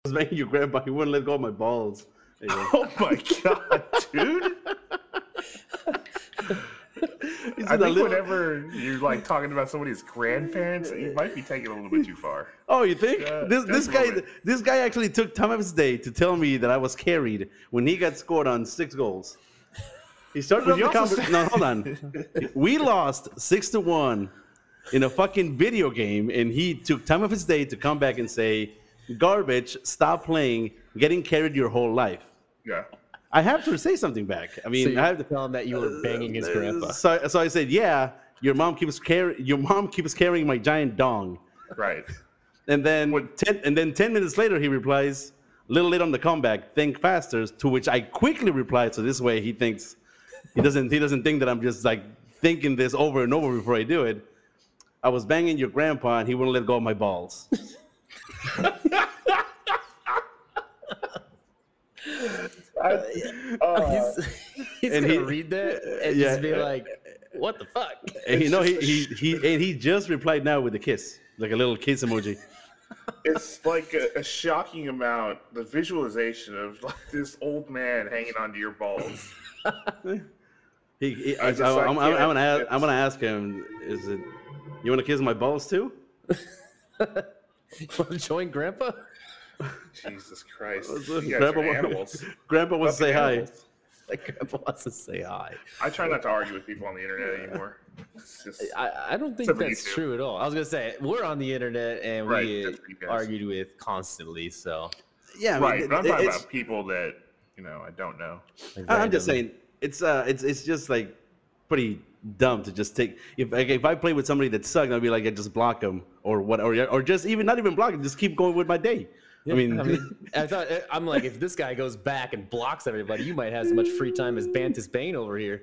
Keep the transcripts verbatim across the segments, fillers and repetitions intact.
was banging your grandpa. He wouldn't let go of my balls. Oh my god, dude! I think little... whenever you're like talking about somebody's grandparents, you might be taking it a little bit too far. Oh, you think? Uh, this this guy bit. this guy actually took time of his day to tell me that I was carried when he got scored on six goals. He started off the conversation. No, hold on. We lost six to one in a fucking video game, and he took time of his day to come back and say, "Garbage! Stop playing. Getting carried your whole life." Yeah. I have to say something back. I mean, so I have to tell him that you were banging his grandpa. So, so I said, "Yeah, your mom keeps carrying. Your mom keeps carrying my giant dong." Right. And then what? ten, and then ten minutes later, he replies, "A little late on the comeback. Think faster." To which I quickly replied, so this way he thinks he doesn't he doesn't think that I'm just like thinking this over and over before I do it. I was banging your grandpa, and he wouldn't let go of my balls. I, uh, he's he's gonna he, read that and yeah, just be like, "What the fuck?" And you know, he he he and he just replied now with a kiss, like a little kiss emoji. It's like a, a shocking amount, the visualization of like this old man hanging onto your balls. he, he I, I, I, I'm, I'm, I'm gonna ask, I'm gonna ask him, "Is it you want to kiss my balls too?" You want to join Grandpa? Jesus Christ. Grandpa, animals. Grandpa wants to say animals. Hi. Like Grandpa wants to say hi. I try not to argue with people on the internet anymore. Just, I, I don't think that's true at all. I was going to say, we're on the internet and right, we argued with constantly, so. Yeah, I mean, right. It, but I'm talking about people that, you know, I don't know. Like I'm just saying, it's uh, it's it's just like pretty dumb to just take. If like, if I play with somebody that sucks, I'd be like, I just block them or what, or, or just even not even block them, just keep going with my day. Yeah, I mean, I mean, I thought I'm like, if this guy goes back and blocks everybody, you might have as much free time as Bantus Bane over here.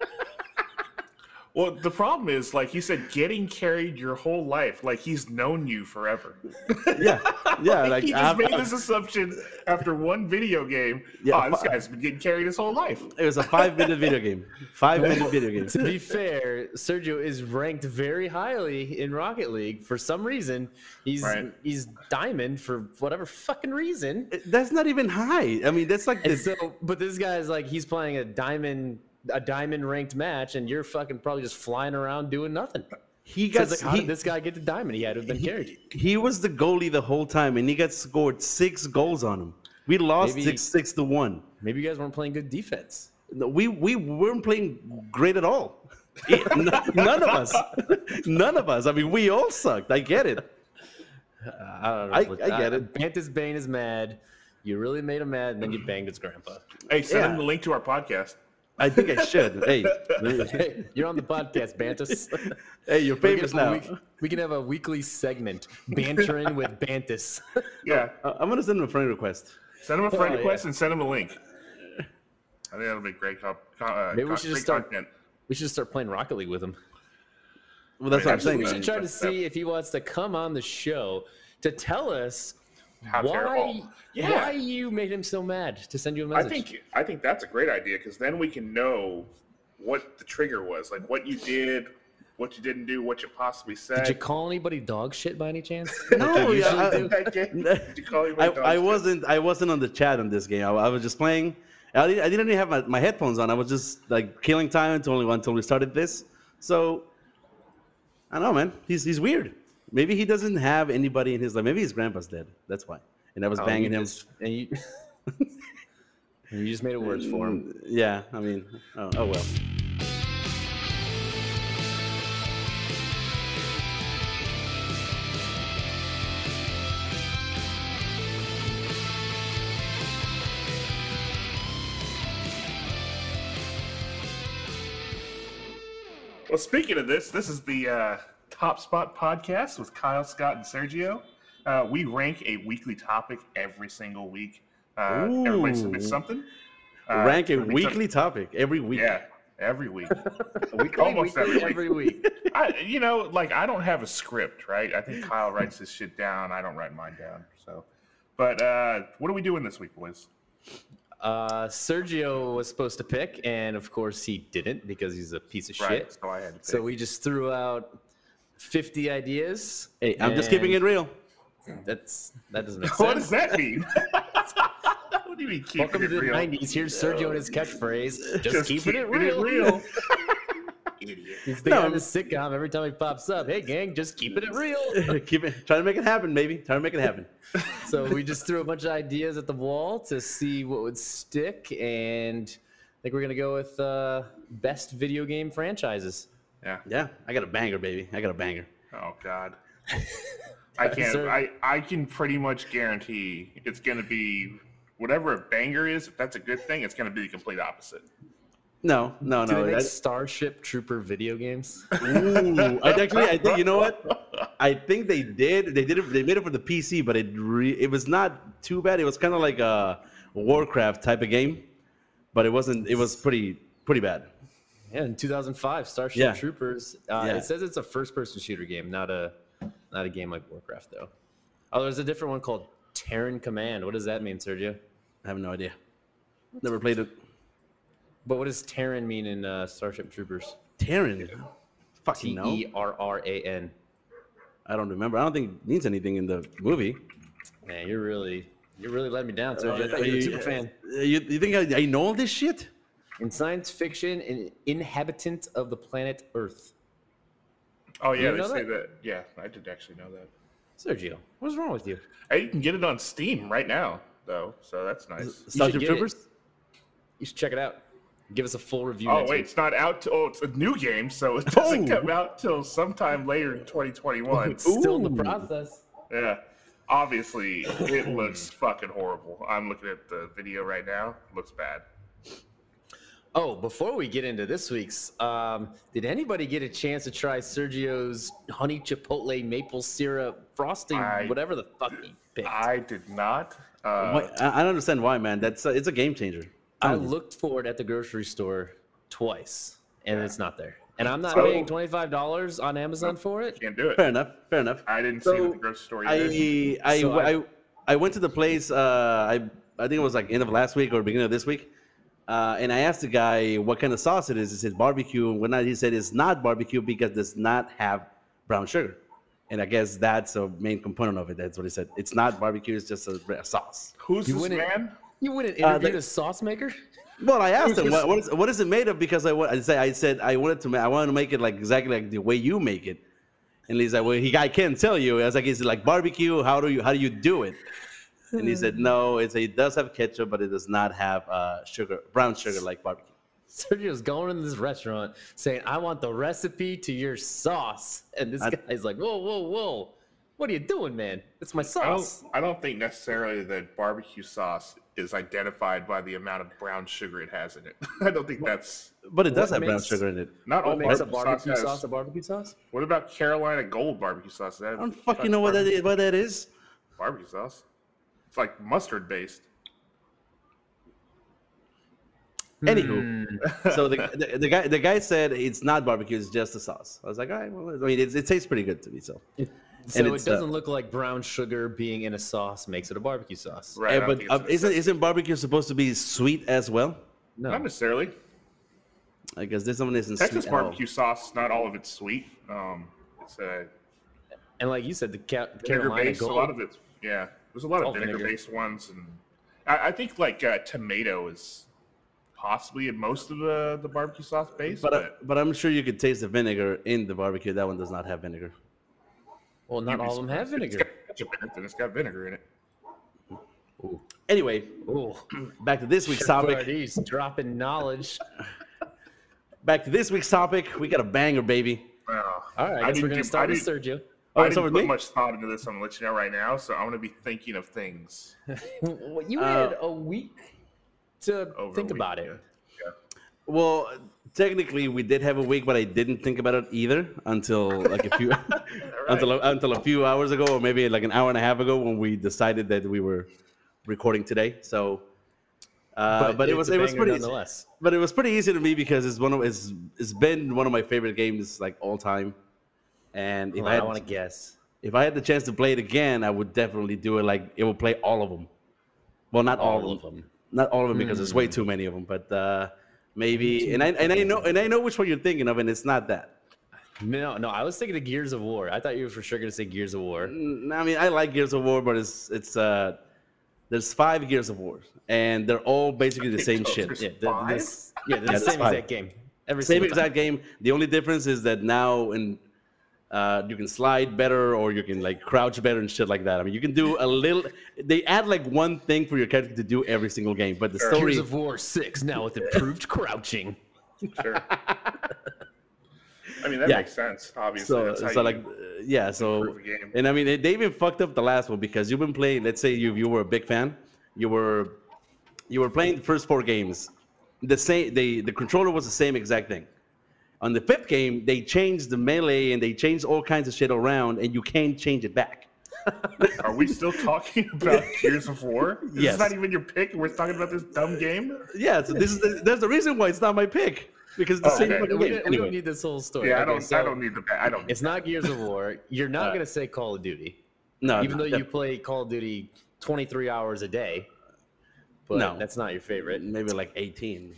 Well, the problem is, like you said, getting carried your whole life. Like he's known you forever. Yeah, yeah. Like, like he just I've, made I've, this assumption after one video game. Yeah, oh, this guy's been getting carried his whole life. It was a five-minute video game. Five-minute video game. To be fair, Sergio is ranked very highly in Rocket League for some reason. He's right. he's diamond for whatever fucking reason. That's not even high. I mean, that's like. The... So, but this guy's like he's playing a diamond. a diamond ranked match and you're fucking probably just flying around doing nothing. He got so like, how he, did this guy get to diamond? He had to have been he, carried. He was the goalie the whole time and he got scored six goals on him. We lost maybe, six six to one. Maybe you guys weren't playing good defense. No, we we weren't playing great at all. None of us. None of us. I mean, we all sucked. I get it. Uh, I don't know. I, I get it. Bantus Bane is mad. You really made him mad and then you banged his grandpa. Hey, send yeah. him the link to our podcast. I think I should. Hey. Hey, you're on the podcast, Bantus. Hey, you're famous now. We, we can have a weekly segment, Bantering with Bantus. Yeah. Uh, I'm going to send him a friend request. Send him a friend oh, request yeah. and send him a link. I think that'll be great. Uh, Maybe we should just start. Content. We should start playing Rocket League with him. Well, that's I mean, what I'm saying. We should try to see if he wants to come on the show to tell us How why, terrible. Yeah. why you made him so mad to send you a message. I think I think that's a great idea because then we can know what the trigger was, like what you did, what you didn't do, what you possibly said. Did you call anybody dog shit by any chance? No, like yeah, I, did you call I, I wasn't. I wasn't on the chat on this game. I, I was just playing. I didn't, I didn't even have my, my headphones on. I was just like killing time until until we started this. So I don't know, man. He's he's weird. Maybe he doesn't have anybody in his life. Maybe his grandpa's dead. That's why. And I was oh, banging him. Just, and, you, and you just made it worse for him. Yeah, I mean, oh, oh well. Well, speaking of this, this is the uh, Top Spot podcast with Kyle, Scott, and Sergio. Uh, we rank a weekly topic every single week. Uh, everybody submits something. Uh, rank a weekly topic every week. Yeah, every week. weekly, Almost weekly, every week. Every week. I, you know, like I don't have a script, right? I think Kyle writes his shit down. I don't write mine down. So, but uh, what are we doing this week, boys? Uh, Sergio was supposed to pick, and of course he didn't because he's a piece of right, shit. So I had to pick. So we just threw out fifty ideas. Hey, I'm just keeping it real. That's that doesn't make sense. What does that mean? What do you mean? Welcome to the real? nineties. Here's Sergio and his catchphrase. Just, Just keeping, keeping it real. It real. Idiot. He's the No. guy in the sitcom. Every time he pops up, hey gang, just keeping it real. Keep it. Try to make it happen, baby. Try to make it happen. So we just threw a bunch of ideas at the wall to see what would stick, and I think we're gonna go with uh, best video game franchises. Yeah. Yeah, I got a banger, baby. I got a banger. Oh God. I can't. Sir. I, I can pretty much guarantee it's going to be whatever a banger is. If that's a good thing, it's going to be the complete opposite. No, no, Do no. they make that- Starship Trooper video games? Ooh, I actually, I think you know what? I think they did. They did it. They made it for the P C, but it re, it was not too bad. It was kind of like a Warcraft type of game, but it wasn't. It was pretty pretty bad. Yeah, in two thousand five, Starship Yeah. Troopers. Uh, Yeah. It says it's a first-person shooter game, not a not a game like Warcraft, though. Oh, there's a different one called Terran Command. What does that mean, Sergio? I have no idea. Never played it. But what does Terran mean in uh, Starship Troopers? Terran. T Fucking no. E R R A N. I don't remember. I don't think it means anything in the movie. Man, you're really you're really letting me down, Sergio. I thought you were a super fan. Uh, You, you think I, I know all this shit? In science fiction, an inhabitant of the planet Earth. Oh You yeah, didn't they know say that? that? Yeah, I did actually know that. Sergio, what's wrong with you? Hey, you can get it on Steam right now, though, so that's nice. Starship get Troopers? You should check it out. Give us a full review. Oh next wait, week. it's not out. To, oh, it's a new game, so it doesn't Oh. come out till sometime later in twenty twenty-one. Still in the Ooh. process. Yeah, obviously it looks fucking horrible. I'm looking at the video right now. It looks bad. Oh, before we get into this week's, um, did anybody get a chance to try Sergio's honey chipotle maple syrup frosting, I- whatever the fuck he picked? I, I did not. Uh, Why- I, I don't understand why, man. That's uh, it's a game changer. looked for it at the grocery store twice, and it's not there. And I'm not So- paying twenty-five dollars on Amazon for it. Can't do it. Fair enough. Fair enough. I didn't see it So, at the grocery store either. I I, So I- I I went to the place. Uh, I I think it was like end of last week or beginning of this week, uh, and I asked the guy what kind of sauce it is. He said barbecue, and whatnot. He said it's not barbecue because it does not have brown sugar, and I guess that's a main component of it. That's what he said. It's not barbecue. It's just a, a sauce. Who's You this wouldn't- man? You wouldn't Uh, interview the- a sauce maker? Well, I asked him what, what is what is it made of because I, wa- I said I said I wanted to ma- I wanted to make it like exactly like the way you make it, and he's like, well, he I can't tell you. I was like, is it like barbecue? How do you how do you do it? And he said, no, it's it does have ketchup, but it does not have uh, sugar, brown sugar like barbecue. Sergio's going into this restaurant saying, I want the recipe to your sauce. And this I- guy's like, whoa, whoa, whoa. What are you doing, man? It's my I don't, sauce. I don't think necessarily that barbecue sauce is identified by the amount of brown sugar it has in it. I don't think that's But it does What have brown makes- sugar in it. not all What makes a barbecue, barbecue sauce, sauce, has- a barbecue sauce? What about Carolina Gold barbecue sauce? That I don't fucking know what that is. What that is. Barbecue sauce. It's like mustard based. Anywho, so the, the the guy the guy said it's not barbecue; it's just a sauce. I was like, all right, well, I mean, it, it tastes pretty good to me. So, So it it's, uh, doesn't look like brown sugar being in a sauce makes it a barbecue sauce. Right. I Eh, don't but think uh, it's- isn't isn't barbecue supposed to be sweet as well? No. Not necessarily. I guess this one isn't Texas sweet at all. barbecue sauce, not all of it's sweet. Um, it's a And like you said, the Ca- vinegar Carolina based. A Gold. lot of it's yeah. There's a lot of All vinegar vinegar. based ones, and I, I think like uh, tomato is possibly in most of the the barbecue sauce base. But But, uh, but I'm sure you could taste the vinegar in the barbecue. That one does not have vinegar. well, not you'd be all of them have surprised. It's vinegar. got ketchup in it, and it's got vinegar in it. Anyway, Ooh. back to this week's Chef topic. He's dropping knowledge. Back to this week's topic. We got a banger, baby. Well, All right, I guess didn't we're going do- to start I with didn't- Sergio. Oh, I it's didn't over put me? much thought into this. I'm gonna let you know right now, so I'm gonna be thinking of things. Well, you Uh, had a week to Over a think week, about it. yeah. Well, technically, we did have a week, but I didn't think about it either until like a few until until a few hours ago, or maybe like an hour and a half ago, when we decided that we were recording today. So, uh, but, it it's was a it was banger pretty nonetheless. but it was pretty easy to me because it's one of it's it's been one of my favorite games like all time. And if Hold I on, had, I want to guess. if I had the chance to play it again, I would definitely do it. Like it will play all of them. Well, not all, All of of them. them. Not all of them because there's way too many of them. But uh, maybe, and I and I know and I know which one you're thinking of, and it's not that. No, no, I was thinking of Gears of War. I thought you were for sure going to say Gears of War. Mm, I mean, I like Gears of War, but it's it's uh, there's five Gears of War, and they're all basically the same shit. There's Yeah, the, five? this, yeah, they're Yeah, the there's same five. exact game. Every Same single exact game. The only difference is that now in uh, you can slide better, or you can like crouch better and shit like that. I mean, you can do a little. They add like one thing for your character to do every single game, but the Sure. story. Gears of War six now with improved crouching. Sure. I mean, that Yeah. makes sense. Obviously, So, that's how so you like, uh, yeah. So, improve a game. and I mean, they even fucked up the last one because you've been playing. Let's say you you were a big fan, you were you were playing the first four games. The same. They the controller was the same exact thing. On the fifth game, they changed the melee and they changed all kinds of shit around, and you can't change it back. Are we still talking about Gears of War? This Yes. is not even your pick. We're talking about this dumb game. Yeah. So this is the, there's the reason why it's not my pick because it's the Oh, same okay. fucking We, game. don't- we Anyway. don't need this whole story. Yeah, I Okay, don't. so I don't need the. ba- I don't. Need It's not Gears of War. You're not Uh, going to say Call of Duty, No, even no, though you that- play Call of Duty twenty-three hours a day. But No. that's not your favorite. maybe like eighteen.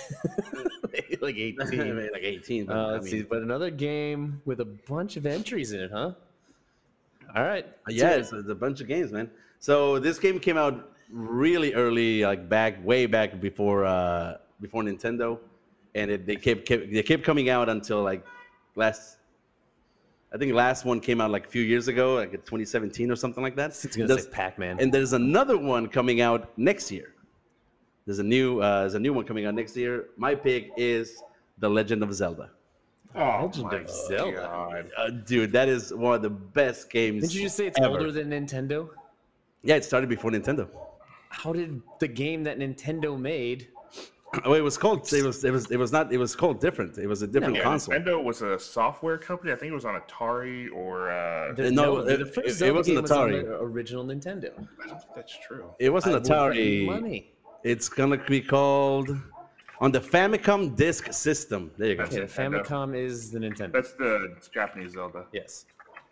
Like eighteen. Maybe like eighteen. But, Uh, I let's mean, see, but another game with a bunch of entries in it, huh? All right. yeah, it's, it's a bunch of games, man. So this game came out really early, like back, way back before, uh, before Nintendo, and it, they kept, kept they kept coming out until like last. I think last one came out like a few years ago, like in twenty seventeen or something like that. It's gonna There's- say Pac-Man. And there's another one coming out next year. There's a new, uh, there's a new one coming out next year. My pick is The Legend of Zelda. Oh Legend my of Zelda. God. Uh, dude, that is one of the best games. Didn't you just say it's ever. older than Nintendo? Yeah, it started before Nintendo. How did the game that Nintendo made? Oh, it was called. It was. It was. It was not. It was called different. It was a different Yeah, console. Nintendo was a software company. I think it was on Atari or. Uh, The- no, the it- first it- it Zelda wasn't game was on Atari. the original Nintendo. I don't think that's true. It wasn't I would bet you Atari. money. It's gonna be called on the Famicom Disk System. There you go. That's Okay, the Nintendo. Famicom is the Nintendo. That's the Japanese Zelda. Yes.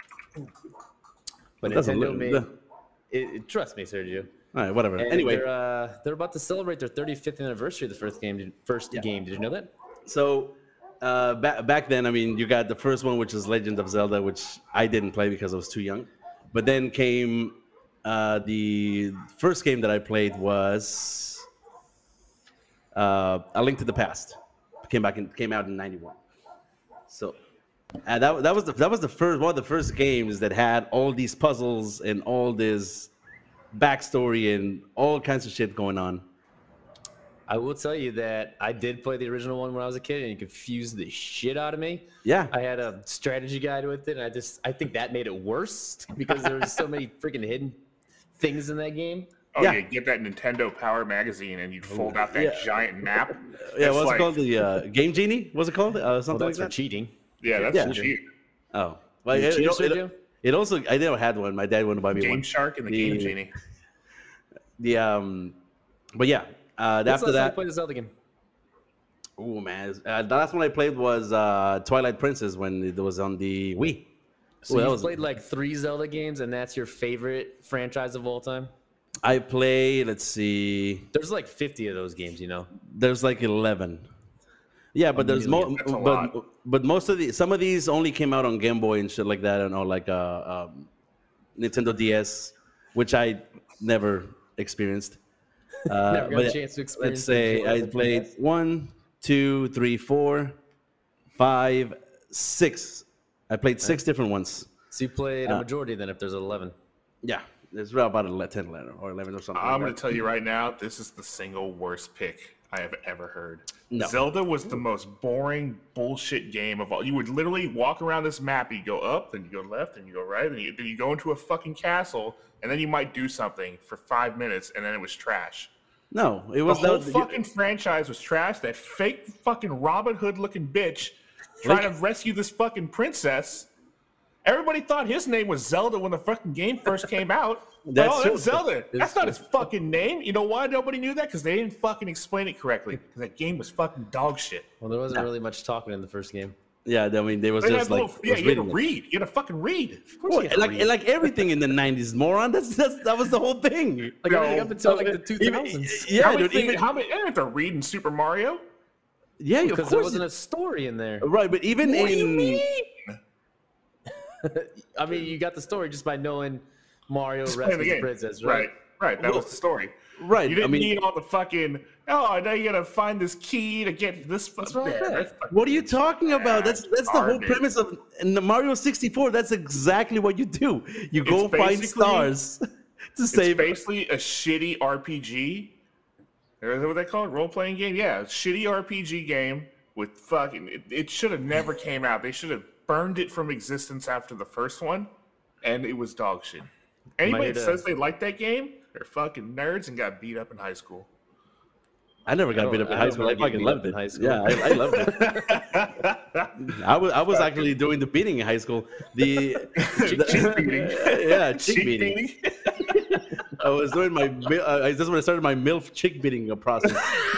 But It doesn't Nintendo look- made. the- It, it- trust me, Sergio. All right, whatever. And Anyway, they're, uh, they're about to celebrate their thirty-fifth anniversary of the first game. First game. Did you know that? so uh, back back then, I mean, you got the first one, which is Legend of Zelda, which I didn't play because I was too young. But then came uh, the first game that I played was uh, A Link to the Past. Came back and came out in ninety-one. So and that that was the that was the first one of the first games that had all these puzzles and all this backstory and all kinds of shit going on. I will tell you that I did play the original one when I was a kid, and it confused the shit out of me. Yeah. I had a strategy guide with it, and I just I think that made it worse because there was so many freaking hidden things in that game. Oh Yeah. yeah, get that Nintendo Power magazine and you'd fold out that Yeah. giant map. Yeah, It's what's like- it called? The uh, Game Genie? What's it called? Uh, Well, something that's like for that. cheating. Yeah, that's Yeah. cheap. Oh, well, You it, cheater, it, Sergio? it, it also I never had one. My dad wouldn't buy me Game one. Shark and the The- Game Genie. The um, but yeah, uh, When's after the last time you that, played the Zelda game? oh man, uh, the last one I played was uh, Twilight Princess when it was on the Wii. So Ooh, that you've was- played like three Zelda games, and that's your favorite franchise of all time? I played. Let's see. There's like fifty of those games, you know. There's like eleven. Yeah, but there's more. That's a But lot. but most of the some of these only came out on Game Boy and shit like that, and or like uh, um, Nintendo D S, which I never experienced. Uh, Never got but a chance to experience. let's say the I joy of played the one, two, three, four, five, six. I played six different ones. So you played Uh, a majority then, if there's eleven. Yeah, there's about a ten, eleven, or eleven or something. I'm like going that. to tell you right now, this is the single worst pick I have ever heard. No. Zelda was the most boring bullshit game of all. You would literally walk around this map. You go up, then you go left, then you go right, then you, then you go into a fucking castle, and then you might do something for five minutes, and then it was trash. No, it The was whole that- fucking franchise was trash. That fake fucking Robin Hood looking bitch trying to rescue this fucking princess. Everybody thought his name was Zelda when the fucking game first came out. That's oh, true. that's Zelda. It's That's not true. his fucking name. You know why nobody knew that? Because they didn't fucking explain it correctly. Because that game was fucking dog shit. Well, there wasn't really much talking in the first game. Yeah, I mean, they was They just had like little- yeah, was you had to reading it. read. You had to fucking read. Of course Well, you had to like read. like everything in the nineties, moron. That's that's that was the whole thing. Like No. everything up until like the two Even- thousands. yeah, how many dude. things, Even, how many, I didn't have to read in Super Mario. yeah, of Because there course. wasn't a story in there. Right, but even What do you in mean? I mean, you got the story just by knowing Mario Just rescues playing the the game. princess, right? Right, right. That Well, was the story. Right. You didn't I mean, need all the fucking. Oh, now you gotta find this key to get this. What's wrong with that? what are you talking about? That's that's the whole Garbage. premise of in the Mario sixty-four. That's exactly what you do. You It's go find basically- stars to It's save. basically a shitty R P G. Is that what they call it? Role playing game? Yeah, a shitty R P G game with fucking. It, it should have never came out. They should have burned it from existence after the first one, and it was dog shit. Anybody here that to- says they like that game, they're fucking nerds and got beat up in high school. I never got I beat don't- up in I high don't school. I really get fucking beat loved up in it. high school. Yeah, I, I loved it. I was I was actually doing the beating in high school. The, Cheek- cheek beating. yeah, cheek Cheek beating. beating. I was doing my mil- uh, this is when I started my MILF chick beating process.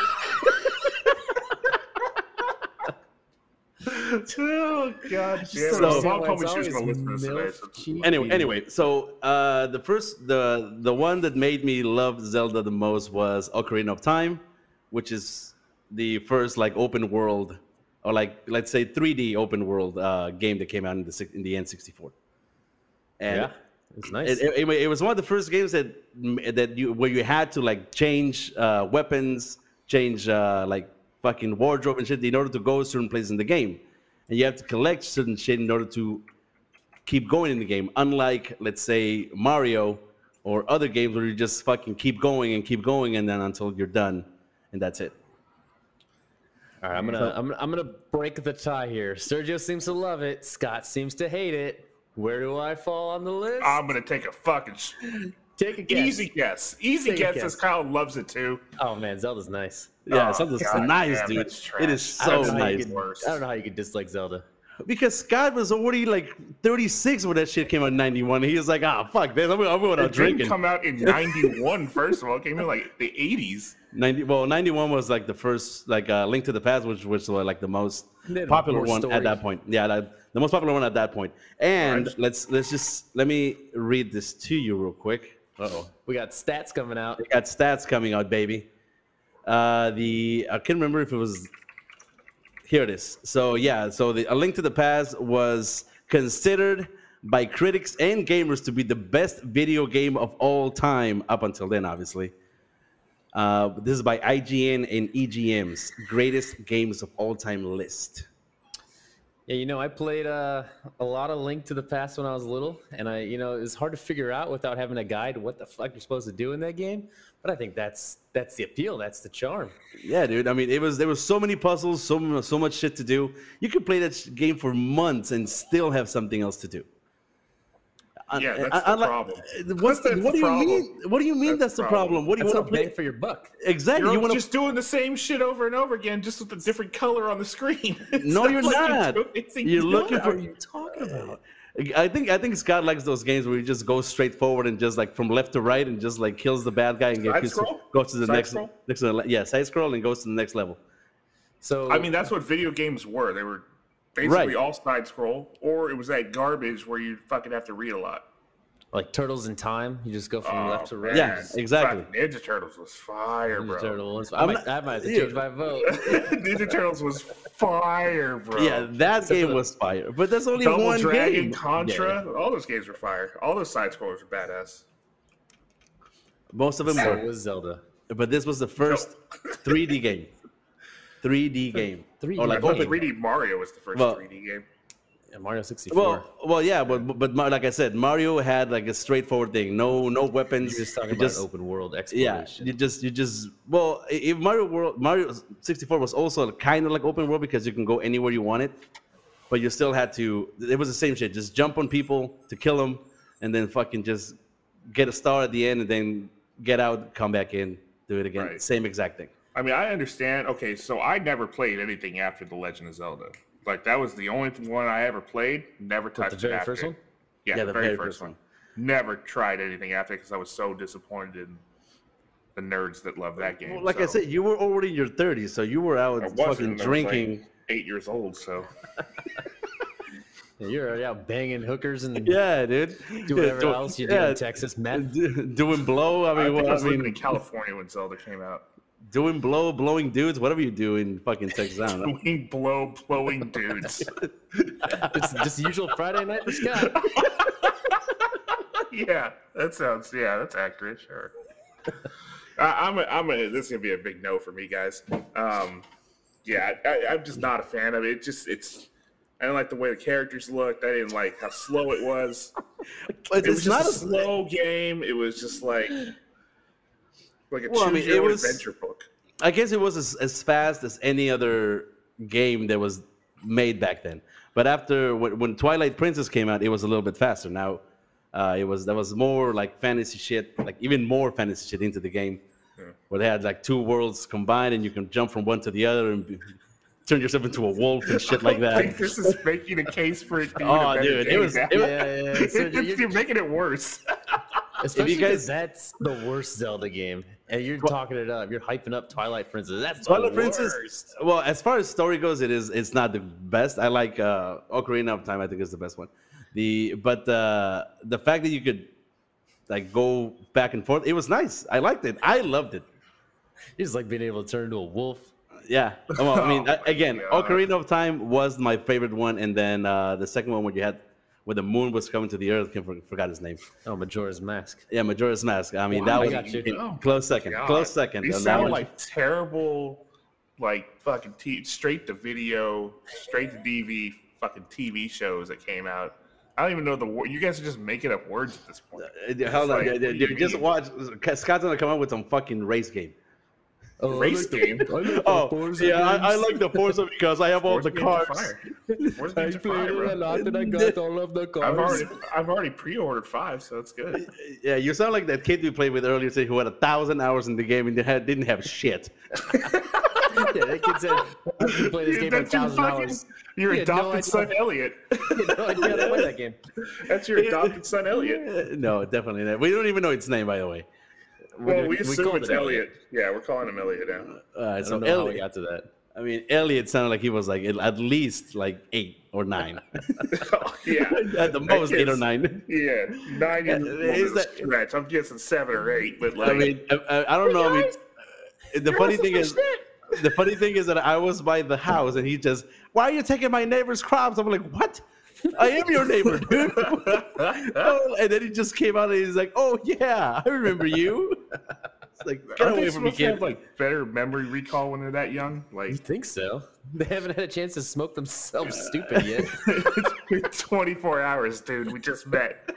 Oh god! Yeah, So- my mom told me she was gonna listen to this today. so- Anyway, anyway, so uh, the first, the the one that made me love Zelda the most was Ocarina of Time, which is the first like open world, or like let's say three D open world uh, game that came out in the six- in the N sixty-four. And Yeah, it's nice. it, it, it was one of the first games that that you where you had to like change uh, weapons, change uh, like fucking wardrobe and shit in order to go certain places in the game, and you have to collect certain shit in order to keep going in the game. Unlike let's say Mario or other games where you just fucking keep going and keep going and then until you're done, and that's it. All right, I'm gonna, I'm, I'm gonna break the tie here. Sergio seems to love it. Scott seems to hate it. Where do I fall on the list? I'm gonna take a fucking sh- Take a guess. easy guess. Easy Take a guess. guess. As Kyle loves it too. Oh man, Zelda's nice. Yeah, Oh, something's God nice, damn, dude. that's trash. It is I so don't know how you nice. could- Worst. I don't know how you could dislike Zelda. Because Scott was already like thirty-six when that shit came out in ninety-one. He was like, ah, fuck this. I'm, going- I'm going out It didn't drinking. come out in ninety-one. First of all, it came in like the eighties. ninety well, ninety-one was like the first, like uh, Link to the Past, which which was like the most They had popular more one story. at that point. Yeah, like, the most popular one at that point. And Alright. let's let's just let me read this to you real quick. Uh-oh. We got stats coming out. We got stats coming out, baby. Uh, the I can't remember if it was. Here it is. So yeah, so the A Link to the Past was considered by critics and gamers to be the best video game of all time up until then, obviously. Uh, this is by I G N and E G M's greatest games of all time list. Yeah, you know, I played uh, a lot of Link to the Past when I was little, and I, you know, it was hard to figure out without having a guide what the fuck you're supposed to do in that game. But I think that's that's the appeal, that's the charm. Yeah, dude. I mean, it was there was so many puzzles, so mu- so much shit to do. You could play that sh- game for months and still have something else to do. Un- Yeah, that's un- the unlike- problem. What's the, That's what the do you problem. mean? What do you mean? That's, That's the the problem. problem. What do you That's want a to play? bang for your buck. Exactly. You're You want just doing the same shit over and over again, just with a different color on the screen. It's No, you're like not. doing anything You're new. looking What for. are you talking about? I think I think Scott likes those games where you just go straight forward and just like from left to right and just like kills the bad guy and Side gets scroll? goes to the Side next scroll? next to the, le- yeah side scroll and goes to the next level. So I mean, that's what video games were. They were basically Right. all side scroll, or it was that garbage where you fucking have to read a lot. like Turtles in Time, you just go from Oh, left to right. Yeah, exactly. Fucking Ninja Turtles was fire, Ninja bro. Turtles. I I'm might, not- I might have to yeah. change my vote. Ninja Turtles was fire, bro. Yeah, that Except game for the- was fire, but there's only Double one Dragon, game. Contra, all those games were fire. All those side scrollers were badass. Most of them So were, was Zelda. but this was the first three D game. three D game. three D Or like game. open. three D Mario was the first Well- three D game. Yeah, Mario sixty-four. Well, well, yeah, but but Mar- like I said, Mario had like a straightforward thing. No, no weapons. You're just talking You about just- open world Yeah, exploration. you just you just well, i- if Mario World Mario sixty-four was also kind of like open world because you can go anywhere you wanted, but you still had to. It was the same shit. Just jump on people to kill them, and then fucking just get a star at the end, and then get out, come back in, do it again. Right. Same exact thing. I mean, I understand. Okay, so I never played anything after The Legend of Zelda. Like, that was the only one I ever played. Never What, touched the very it after. first one? Yeah, Yeah, the, very, first one. Never tried anything after because I was so disappointed in the nerds that love that game. Well, like I so. said, you were already in your thirties, so you were out I wasn't, fucking I was, like, drinking. eight years old, so Yeah, you're already out banging hookers and Yeah, dude. do whatever Do- else you do yeah, in Texas. Meth. d- doing blow. I I, mean, think well, I was I living mean, in California when Zelda came out. doing blow, blowing dudes, whatever you do in fucking Texas. I don't know. Doing blow, blowing dudes. Just, just the usual Friday night for Scott. Yeah, that sounds. Yeah, that's accurate. Sure. I, I'm. A, I'm. A, this is gonna be a big no for me, guys. Um, yeah, I, I'm just not a fan of it. It just. It's. I didn't like the way the characters looked. I didn't like how slow it was. But It was it's just not a a slow game. It was just like. Like a Well, I mean, choose your it own was- adventure book. I guess it was as, as fast as any other game that was made back then. But after when, when Twilight Princess came out, it was a little bit faster. Now, uh, it was that was more like fantasy shit, like even more fantasy shit into the game, Yeah. where they had like two worlds combined, and you can jump from one to the other and be, turn yourself into a wolf and shit like I think that. this is making a case for it being Oh, a better dude, it game was- now. it was- Yeah, yeah, yeah. So It's- you're- you're making it worse. Especially guys- because that's the worst Zelda game, and you're talking it up. You're hyping up Twilight Princess. That's Twilight the Princess. worst. Well, as far as story goes, it is it's not the best. I like uh, Ocarina of Time. I think is the best one. The but uh, the fact that you could like go back and forth, it was nice. I liked it. I loved it. You just like being able to turn into a wolf. Yeah. Well, I mean, Oh my again, God. Ocarina of Time was my favorite one, and then uh, the second one where you had where the moon was coming to the earth. I forgot his name. Oh, Majora's Mask. Yeah, Majora's Mask. I mean, Wow, that I was got you. in- Oh, close second. God. Close second. These on that sound one. like terrible, like fucking t- straight to video, straight to D V fucking T V shows that came out. I don't even know the word. You guys are just making up words at this point. Uh, Hold on, like, dude, what do dude, you just mean? watch. Scott's gonna come up with some fucking race game. Oh, Race game. Oh, yeah, I, I like the Forza because I have all Forza the games are cars. fire. Forza games are fire, bro. lot, and I got all of the cars. I've already, I've already pre-ordered five, so that's good. Yeah, you sound like that kid we played with earlier today who had a thousand hours in the game and they had, didn't have shit. Yeah, that kid said, "I've been playing this game for a That's your thousand fucking, hours." your He had no adopted idea. son Elliot. You know, I can't play that game. That's your adopted son Elliot. Uh, No, definitely not. We don't even know its name, by the way. Well, we we assume called it's it Elliot. Yeah, we're calling him Elliot now. Uh, I so don't know how we Elliot, got to that. I mean, Elliot sounded like he was like at least like eight or nine. Oh, yeah. At the That most, eight or kid's- nine. Yeah, nine Uh, is is that- stretch. I'm guessing seven or eight, but like, I mean, I, I- I don't know. I mean, the funny thing is, the funny thing is that I was by the house and he just, why are you taking my neighbor's crops? I'm like, what? I am your neighbor, dude. Oh, and then he just came out and he's like, oh yeah, I remember you. It's like, get aren't they away from me, supposed to kid. have like better memory recall when they're that young? Like, You think so? They haven't had a chance to smoke themselves stupid yet. it's been twenty-four hours, dude. We just met.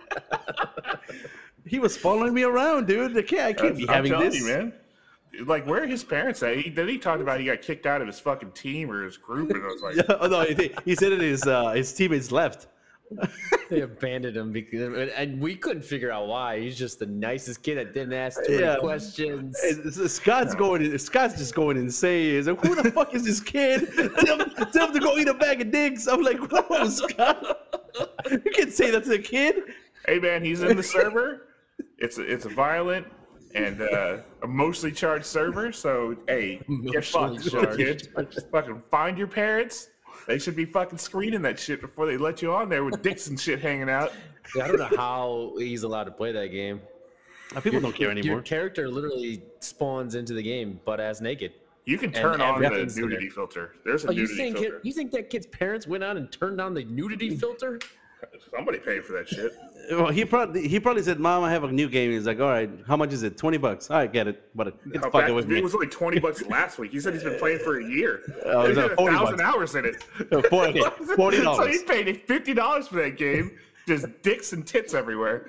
He was following me around, dude. I can't, I can't be I'm having telling this. you, man. Like, where are his parents at? He, then he talked about he got kicked out of his fucking team or his group, and I was like, Oh, no, he, he said that his uh, his teammates left. They abandoned him because, and we couldn't figure out why. He's just the nicest kid that didn't ask too Yeah. many questions. And so Scott's going. Scott's just going insane. He's like, "Who the fuck is this kid? Tell him, tell him to go eat a bag of dicks." I'm like, "Whoa, Scott! You can't say that to a kid." hey, man, he's in the server. It's a, it's a violent and uh, emotionally charged server. So, hey, get fucked, Emotionally little kid. Fucking find your parents. They should be fucking screening that shit before they let you on there with dicks and shit hanging out. Yeah, I don't know how he's allowed to play that game. Uh, People don't care Your anymore. character literally spawns into the game butt ass naked. You can turn And on the everything's in nudity there. filter. There's a Oh, you nudity think filter. it, you think that kid's parents went out and turned on the nudity filter? Somebody paid for that shit. Well, he probably he probably said, "Mom, I have a new game." He's like, "All right, how much is it? Twenty bucks. All right, get it, but get the How fuck back- away from me." it was only twenty bucks last week. He said he's been playing for a year. Oh, There's no, a forty thousand bucks. hours in it. Forty forty So dollars. he paid fifty dollars for that game. Just dicks and tits everywhere.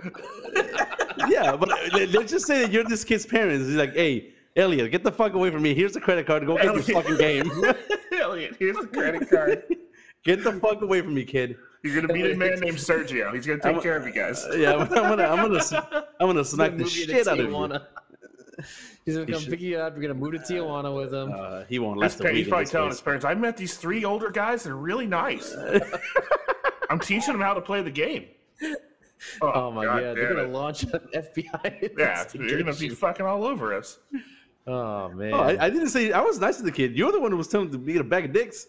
Yeah, but let- let's just say that you're this kid's parents. He's like, "Hey, Elliot, get the fuck away from me. Here's the credit card. Go get this Elliot. fucking game. Elliot, here's the credit card. Get the fuck away from me, kid." You're gonna meet a man named Sergio. He's gonna take I'm- care of you guys. Yeah, I'm gonna, I'm gonna, I'm gonna smack the Movie to shit out of you. Tijuana. He's gonna He come should- pick you up. You're gonna move to Tijuana with him. Uh, he won't His last a pa- week. he's in probably this telling place. his parents, "I met these three older guys. They're really nice. I'm teaching them how to play the game." oh my god, damn they're gonna it. launch an F B I. Yeah, you're gonna be investigation. fucking all over us. Oh man. Oh, I, I didn't say I was nice to the kid. You're the one who was telling him to eat a bag of dicks.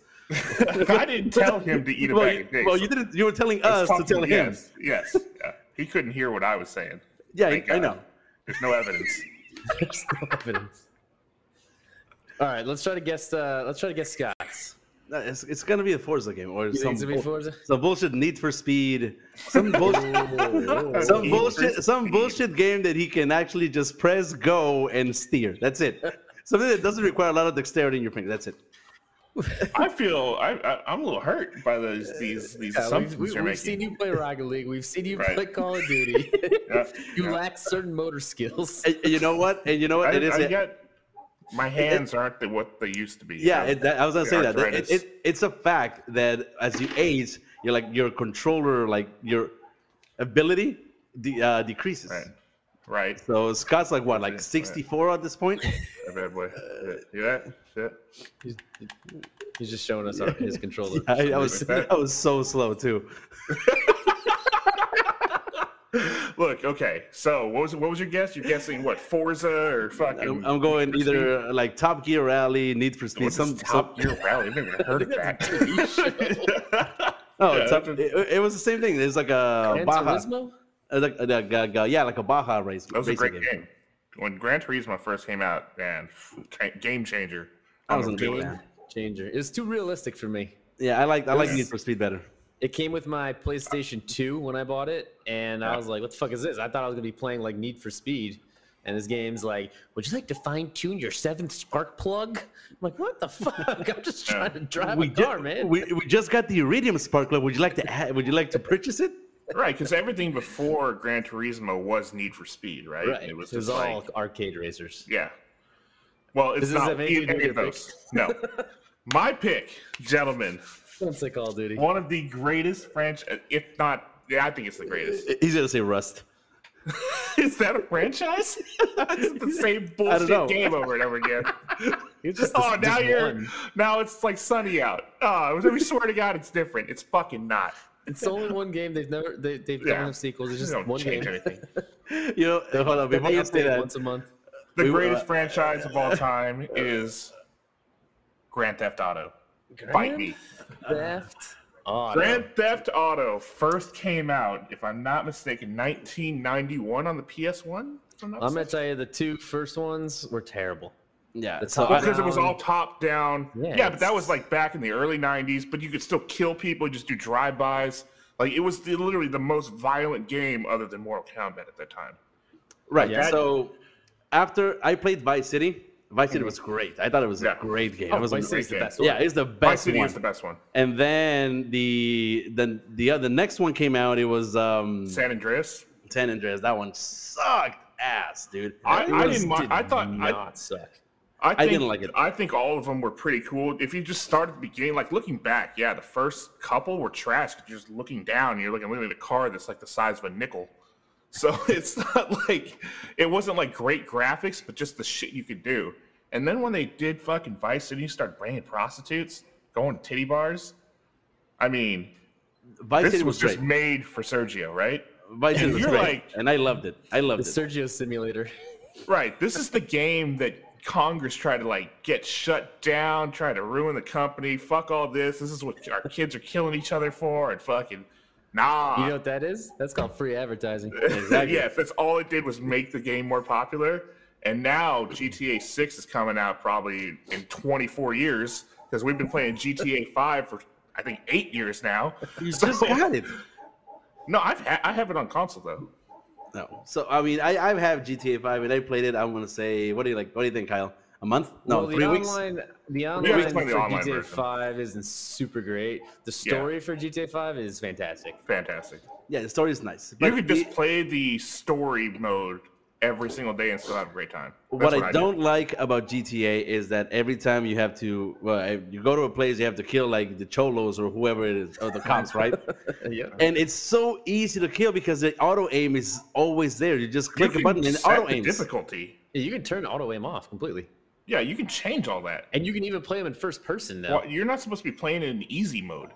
I didn't tell him to eat a well, bag you, of dicks. well, you didn't. You were telling I was us to talking- tell him. Yes, yes. Yeah. He couldn't hear what I was saying. Yeah, Thank I God. know. There's no evidence. There's no evidence. All right, let's try to guess. Uh, let's try to guess Scott's. No, It's, it's gonna be a Forza game or You some think it's gonna be Forza? some bullshit Need for Speed, some bullshit, some Need for bullshit, some Speed. bullshit game that he can actually just press go and steer. That's it. Something that doesn't require a lot of dexterity in your finger. That's it. I feel I, I I'm a little hurt by those these these Yeah, assumptions we've, we, you're we've making. seen you play Rocket League. We've seen you Right. play Call of Duty. Yeah, you yeah. lack certain motor skills. And, and you know what? And you know what? I, it is. I a- got my hands aren't the, what they used to be. Yeah, you know? it, that, I was gonna The say that. It, arthritis. it, it's a fact that as you age, you're like your controller, like your ability, de- uh, decreases. Right. Right. So Scott's like what, like Right. sixty-four at this point? A bad boy. You that? Shit. He's, he's just showing us our, his controller. I, I was I was so slow too. Look, okay. So what was what was your guess? You're guessing what? Forza or fucking? I'm, I'm going either like Top Gear Rally, Need for Speed, What's some, this Top some Gear Rally? I've never even heard of that. no, Yeah, top, that's it, it was the same thing. There's like a Gran Baja, Turismo? uh, like, uh, like, uh, yeah, like a Baja race. That was a racing great game. When Gran Turismo first came out, man, f- game changer. I on wasn't the a big Wii. fan. Changer. It's too realistic for me. Yeah, I like I like Yes. Need for Speed better. It came with my PlayStation two when I bought it, and I Yeah. was like, "What the fuck is this?" I thought I was gonna be playing like Need for Speed, and this game's like, "Would you like to fine tune your seventh spark plug?" I'm like, "What the fuck? I'm just Yeah. trying to drive We, a car, ju- man." we we just got the Iridium Sparkler. Would you like to ha- Would you like to purchase it? Right, because everything before Gran Turismo was Need for Speed, right? right. It was It was just all like, arcade racers. yeah. Well, it's Does this not have anything to any do of with those. No. My pick, gentlemen, Don't say Call of Duty. one of the greatest franchise, if not, yeah, I think it's the greatest. He's gonna say Rust. Is that a franchise? It's the same I don't know. bullshit game over and over again. It's just Oh, this- now this you're one. now it's like sunny out. Oh, we swear to God, it's different. It's fucking not. It's only one game. They've never. They, they've Yeah. don't have sequels. It's They just don't one change game. anything. You know, hold on. They Before you say update that, once a month. The We were- greatest franchise of all time is Grand Theft Auto. Fight me. Theft. Auto. Grand Theft Auto first came out, if I'm not mistaken, nineteen ninety-one on the P S one. if I'm not I'm gonna mistaken. tell you, the two first ones were terrible. yeah. The So top I, Because it was down. all top down. Yeah, Yeah, but that it's- was like back in the early nineties, but you could still kill people, just do drive-bys. Like it was the, literally the most violent game other than Mortal Kombat at that time. right. Yeah. So after I played Vice City, Vice City was great. I thought it was Yeah. a great game. Oh, it was Vice a City's the game. best one. yeah, it's the Vice best City one. is the best one. And then the the the other next one came out. It was um San Andreas. San Andreas. That one sucked ass, dude. I, It I was- didn't mind. did I thought I, not suck. I, think, didn't like it. I think all of them were pretty cool. If you just start at the beginning, like looking back, yeah, the first couple were trash. 'Cause you're just looking down, you're looking literally at a car that's like the size of a nickel. So it's not like it wasn't like great graphics, but just the shit you could do. And then when they did fucking Vice City, you start bringing prostitutes, going to titty bars. I mean, Vice this City was was just great. made for Sergio, right? Vice City and was you're great, like- and I loved it. I loved The it. Sergio Simulator. Right. This is the game that Congress tried to like get shut down, try to ruin the company. Fuck all this. This is what our kids are killing each other for, and fucking nah. You know what that is? That's called free advertising. Exactly. Yes, that's all it did was make the game more popular. And now G T A six is coming out probably in twenty-four years because we've been playing G T A five for I think eight years now. You So- just got it. No, I've ha- I have it on console though. No. So I mean, I I have G T A five and I played it. I'm gonna say, what do you like? What do you think, Kyle? A month? No, well, the three weeks. online, the we online can play the for online G T A version. five isn't super great. The story for G T A five is fantastic. Fantastic. Yeah, the story is nice. You But could the- just play the story mode every single day and still have a great time. That's what I do. don't like about G T A is that every time you have to, well, if you go to a place, you have to kill like the cholos or whoever it is, or the cops, right? Yeah. And it's so easy to kill because the auto aim is always there. You just You click a can button and it set auto the aims. difficulty. Yeah, you can turn auto aim off completely, Yeah, you can change all that. and you can even play them in first person now. Well, you're not supposed to be playing in easy mode.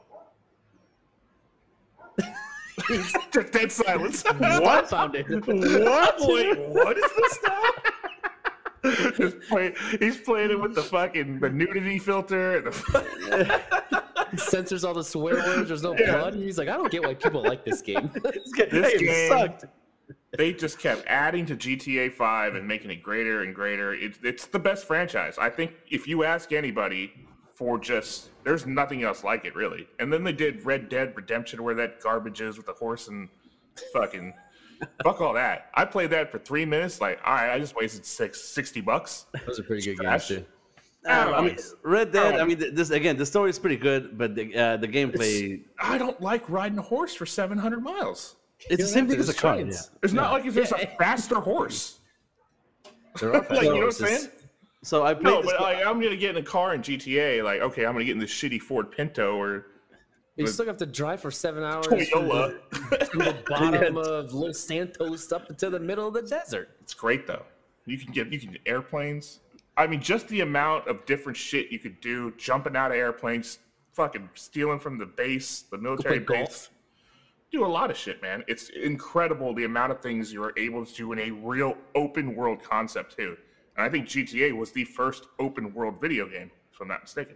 Just dead silence. I found it. What? Wait, what is this now? Just play, he's playing it with the fucking the nudity filter and the Censors all the swear words. There's no Yeah. blood. And he's like, I don't get why people like this game. This game, This hey, it game- sucked. they just kept adding to G T A five and making it greater and greater. It's it's the best franchise. I think if you ask anybody for just, there's nothing else like it really. And then they did Red Dead Redemption, where that garbage is with the horse and fucking fuck all that. I played that for three minutes. Like, all right, I just wasted six sixty bucks. Those are pretty good games too. Um, I mean, Red Dead. I mean, this again, the story is pretty good, but the uh, the gameplay. It's, I don't like riding a horse for seven hundred miles. It's the same thing as a car. Yeah. It's yeah. not like if there's a faster horse. There are like, you know what I'm saying? So I played. No, this but like, I'm gonna get in a car in G T A. Like, okay, I'm gonna get in this shitty Ford Pinto or. You still have to drive for seven hours Toyola. from the, from the bottom of Los Santos up into the middle of the desert. It's great though. You can get you can get airplanes. I mean, just the amount of different shit you could do, jumping out of airplanes, fucking stealing from the base, the military play base. golf. Do a lot of shit, man. It's incredible the amount of things you are able to do in a real open world concept too. And I think G T A was the first open world video game, if I'm not mistaken.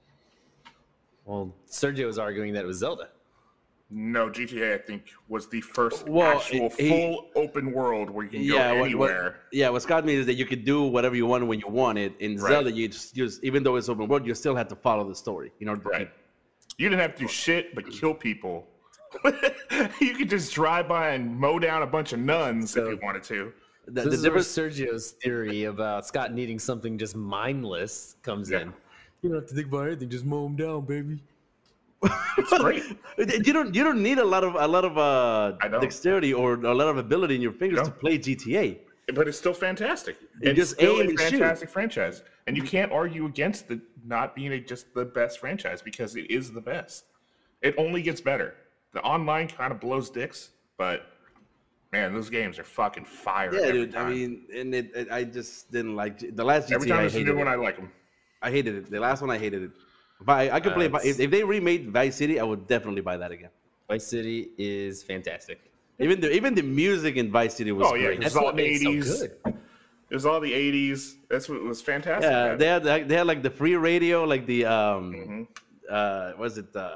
Well, Sergio was arguing that it was Zelda. No, G T A I think was the first Well, actual he- full open world where you can Yeah, go what, anywhere. what, yeah. What Scott means is that you could do whatever you want when you want it. In Right. Zelda, you just, just even though it's open world, you still have to follow the story. You know, Right. You didn't have to do shit but kill people. You could just drive by and mow down a bunch of nuns So- if you wanted to. The, This the is where difference. Sergio's theory about Scott needing something just mindless comes Yeah. in. You don't have to think about anything, just mow them down, baby. It's great. You don't. You don't need a lot of a lot of uh, I know. dexterity or a lot of ability in your fingers No. to play G T A. But it's still fantastic. You It's just still aim a and shoot. fantastic franchise. And you can't argue against the not being a, just the best franchise because it is the best. It only gets better. The online kind of blows dicks, but man, those games are fucking fire. Yeah, every dude. time. I mean, and it, it, I just didn't like G- the last G T A. every time I there's a hated new one, it. I like them. I hated it. The last one, I hated it. If I, I could Uh, play. it's- If, if they remade Vice City, I would definitely buy that again. Vice City is fantastic. Even the even the music in Vice City was Oh, yeah, great. It's That's all what made it so eighties. good. It was all the eighties. That's what was fantastic. Yeah, about they it. had like, they had like the free radio, like the um, Mhm. uh, was it uh,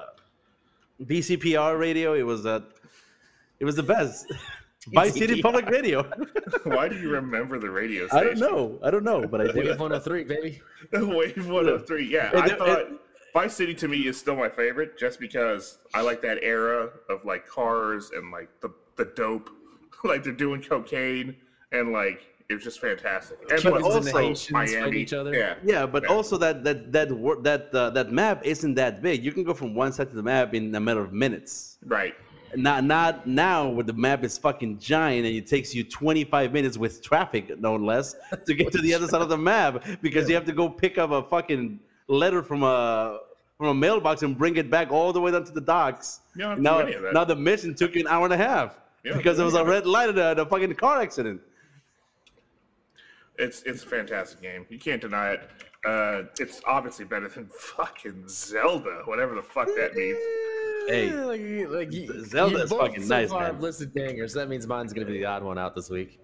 B C P R radio? It was uh, it was the best. Vice City Public Radio. Why do you remember the radio I station? don't know. I don't know, but I Wave do. one oh three, baby. Wave one oh three. Yeah, And I the- thought Vice City to me is still my favorite, just because I like that era of like cars and like the the dope, like they're doing cocaine and like it was just fantastic. And Cubans but and the also Haitians fighting Miami. each other. Yeah, Yeah, but Yeah. also that that that wor- that uh, that map isn't that big. You can go from one side to the map in a matter of minutes. right. Not not now where the map is fucking giant and it takes you twenty-five minutes with traffic, no less, to get to the other side of the map because you have to go pick up a fucking letter from a from a mailbox and bring it back all the way down to the docks. You don't have to Now, do any of that. now the mission took you an hour and a half You don't because do there was any a of red light and a, and a fucking car accident. It's it's a fantastic game. You can't deny it. Uh, it's obviously better than fucking Zelda, whatever the fuck that means. Hey, Eh, like, you- like you, Zelda you is both fucking so nice, far man. have listed bangers. So that means mine's gonna be the odd one out this week.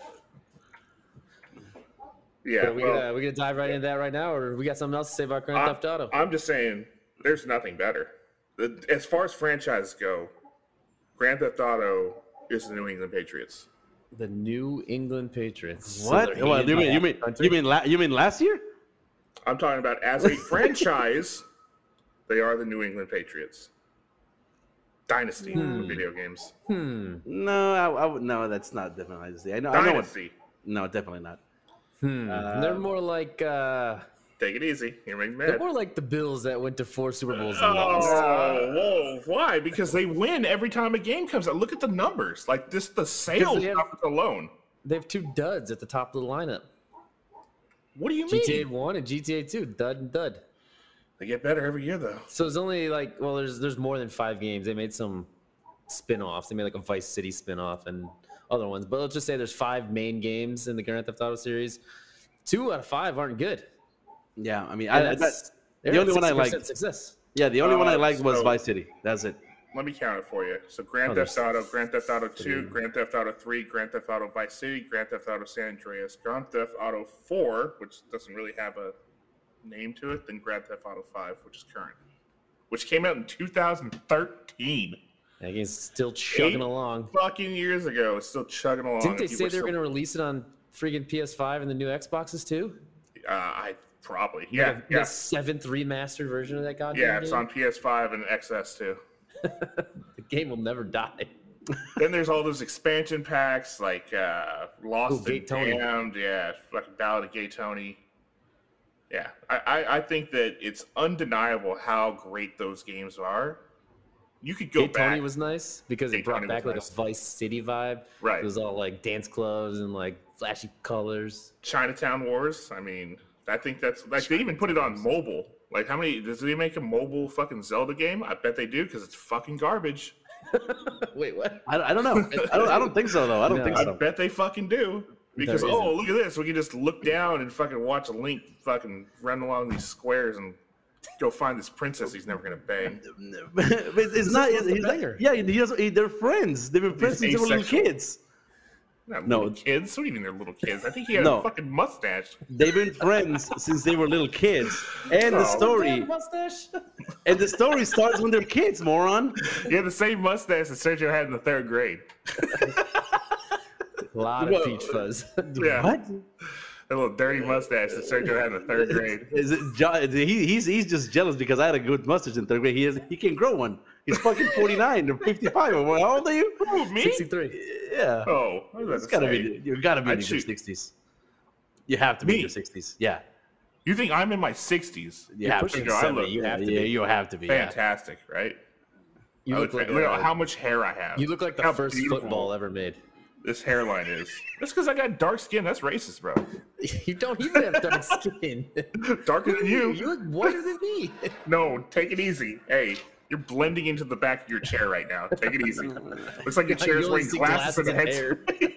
Yeah, Are we well, gonna we gonna dive right into that right now, or we got something else to say about Grand I- Theft Auto? I'm just saying, there's nothing better. The- As far as franchises go, Grand Theft Auto is the New England Patriots. The New England Patriots. So what? they're What, you mean you mean country? you mean la- you mean last year? I'm talking about as a franchise, they are the New England Patriots. Dynasty Hmm. for video games. Hmm. No, I, I would no. That's not definitely. I know. I know. What, Dynasty. no, definitely not. Hmm. they're more like uh, Take it easy. You're making me they're mad. more like the Bills that went to four Super Bowls and lost. Oh, whoa. Why? Because they win every time a game comes out. Look at the numbers. Like this, the sales they have- numbers alone. They have two duds at the top of the lineup. What do you mean? G T A one and G T A two, dud and dud. They get better every year, though. So it's only like, well, there's there's more than five games. They made some spin-offs. They made like a Vice City spin-off and other ones. But let's just say there's five main games in the Grand Theft Auto series. Two out of five aren't good. Yeah, I mean, And I, that's- that, they're the at only one I sixty percent liked. Success. Yeah, the only one I Uh, liked was so- Vice City. That's it. Let me count it for you. So Grand Oh, Theft there's Auto, Grand Theft Auto two, three. Grand Theft Auto three, Grand Theft Auto Vice City, Grand Theft Auto San Andreas, Grand Theft Auto four, which doesn't really have a name to it, then Grand Theft Auto five, which is current, which came out in two thousand thirteen. That game's still chugging Eight along. Fucking years ago, it's still chugging along. Didn't they say they were still... going to release it on freaking P S five and the new Xboxes too? Uh, I probably yeah Like a, yeah the seventh remastered version of that goddamn yeah. game? It's on P S five and X S too. The game will never die. Then there's all those expansion packs like uh, Lost Ooh, and Gate Tony. Damned, yeah, fucking Ballad of Gay Tony. Yeah, I, I, I think that it's undeniable how great those games are. You could go Gate back. Tony was nice because Gate it brought Tony back was like nice. a Vice City vibe. Right. It was all like dance clubs and like flashy colors. Chinatown Wars. I mean, I think that's like they even put it on mobile. Like, how many does they make a mobile fucking Zelda game? I bet they do because it's fucking garbage. Wait, what? I, I don't know. I don't. I don't think so though. I don't No. think I so. bet they fucking do. Because, There oh, isn't. look at this. We can just look down and fucking watch a Link fucking run along these squares and go find this princess he's never going to bang. But it's, it's not. It's, a he's banger. not yeah, he doesn't, he, they're friends. They've been friends since they were little asexual. kids. Not No. little kids. What do you mean they're little kids? I think he had No. a fucking mustache. They've been friends since they were little kids. And the Oh. story, Mustache. and the story starts when they're kids, moron. He had the same mustache that Sergio had in the third grade. A lot Whoa. of peach fuzz. Yeah. What? A little dirty mustache that Sergio had in the third grade. Is it? Jo- He, he's he's just jealous because I had a good mustache in third grade. He has, he can grow one. He's fucking forty-nine or fifty-five. Or what? How old are you? Who, me? sixty-three. Yeah. Oh, I was about It's to gotta say. be. You gotta be in I'd your shoot. sixties. You have to be in Me? your sixties. Yeah. You think I'm in my sixties? You have pushing to. I seventy. look You have to Yeah, be. you have to be. Yeah. Fantastic, right? You I look like look at a- how much hair I have. You look like the How first beautiful football ever made. This hairline is. That's because I got dark skin. That's racist, bro. You don't even have dark skin. Darker than you. You look whiter than me. No, take it easy. Hey, you're blending into the back of your chair right now. Take it easy. Looks like your You chair's only wearing see glasses and a glasses head. and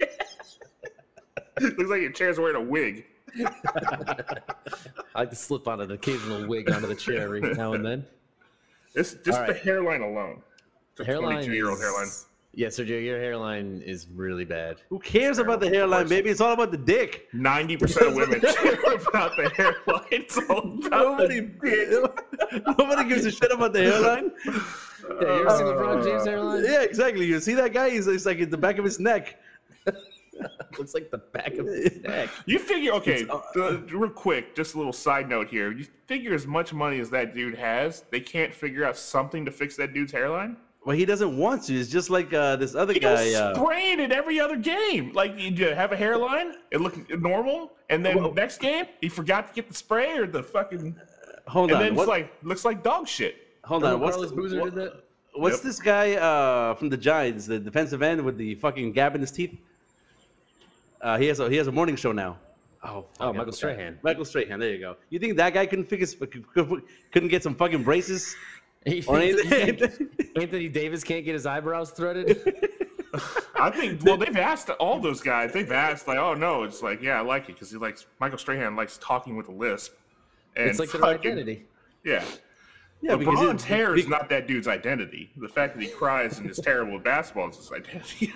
Looks like your chair's wearing a wig. I like to slip on an occasional wig onto the chair every now and then. This just All the right. hairline alone. It's a Hairline twenty-two-year-old is- hairline. Yeah, Sergio, your hairline is really bad. Who cares about the hairline, baby? It's all about the dick. Ninety percent of women care about the hairline. It's all about Nobody, the dick. nobody gives a shit about the hairline. Yeah, you ever seen LeBron James hairline? Yeah, exactly. You see that guy? He's, he's like at the back of his neck. Looks like the back of his neck. You figure, okay, It's, uh, the- real quick, just a little side note here. You figure as much money as that dude has, they can't figure out something to fix that dude's hairline? Well, he doesn't want to. It's just like uh, this other He guy. goes Uh, spraying it every other game. Like, you have a hairline, it looked normal, and then Well- next game, he forgot to get the spray or the fucking... hold And on. then What, it's like, looks like dog shit. hold Remember on. What's, Carlos the- Boozer what- did that? what's Yep. this guy uh, from the Giants, the defensive end with the fucking gap in his teeth? Uh, he has a he has a morning show now. Oh, fuck, Oh, I Michael forgot. Strahan. Michael Strahan. There you go. You think that guy couldn't figure couldn't get some fucking braces or anything? Anthony Davis can't get his eyebrows threaded. I think, well, they've asked all those guys, they've asked, like, oh, no, it's like, yeah, I like it, because he likes, Michael Strahan likes talking with a lisp. And It's like their fucking- identity. Yeah. Yeah, because LeBron's it- hair is be- not that dude's identity. The fact that he cries and is terrible at basketball is his identity.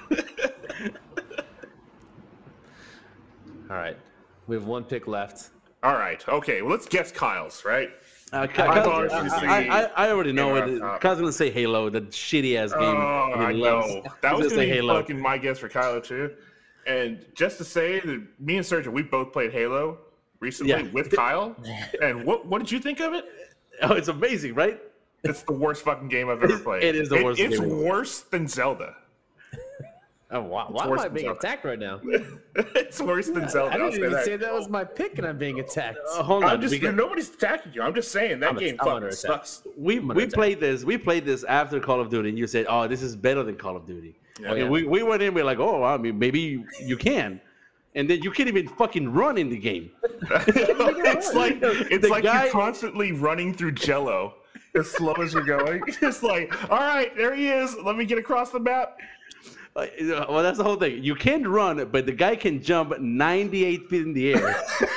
All right. We have one pick left. All right. Okay. Well, let's guess Kyle's, right? Uh, I've Kyle- already I, seen- I, I, I already know Yeah, it. uh, Kyle's gonna say Halo, the shitty ass game. Oh, he I loves. know. He's That was gonna going say to be Halo. fucking my guess for Kylo, too. And just to say that me and Sergio, we both played Halo recently Yeah. with Kyle. And what what did you think of it? Oh, it's amazing, right? It's the worst fucking game I've ever It- played. it is the worst It's game ever. worse than Zelda. Oh, wow. Why am worse I than being Zelda. attacked right now? It's worse than Zelda. I I'll didn't say even that. say that was my pick and I'm being attacked. Uh, hold on. I'm just, because nobody's attacking you. I'm just saying that I'm a- game I'm under fucking attack. sucks. we I'm gonna we attack. played this. We played this after Call of Duty, and you said, "Oh, this is better than Call of Duty." Yeah. Oh, And yeah. we we went in. We're like, "Oh, I mean, maybe you, you can," and then you can't even fucking run in the game. it's like it's The like guy- you're constantly running through Jello as slow as you're going. It's like, all right, there he is. Let me get across the map. Uh, Well, that's the whole thing. You can run, but the guy can jump ninety-eight feet in the air.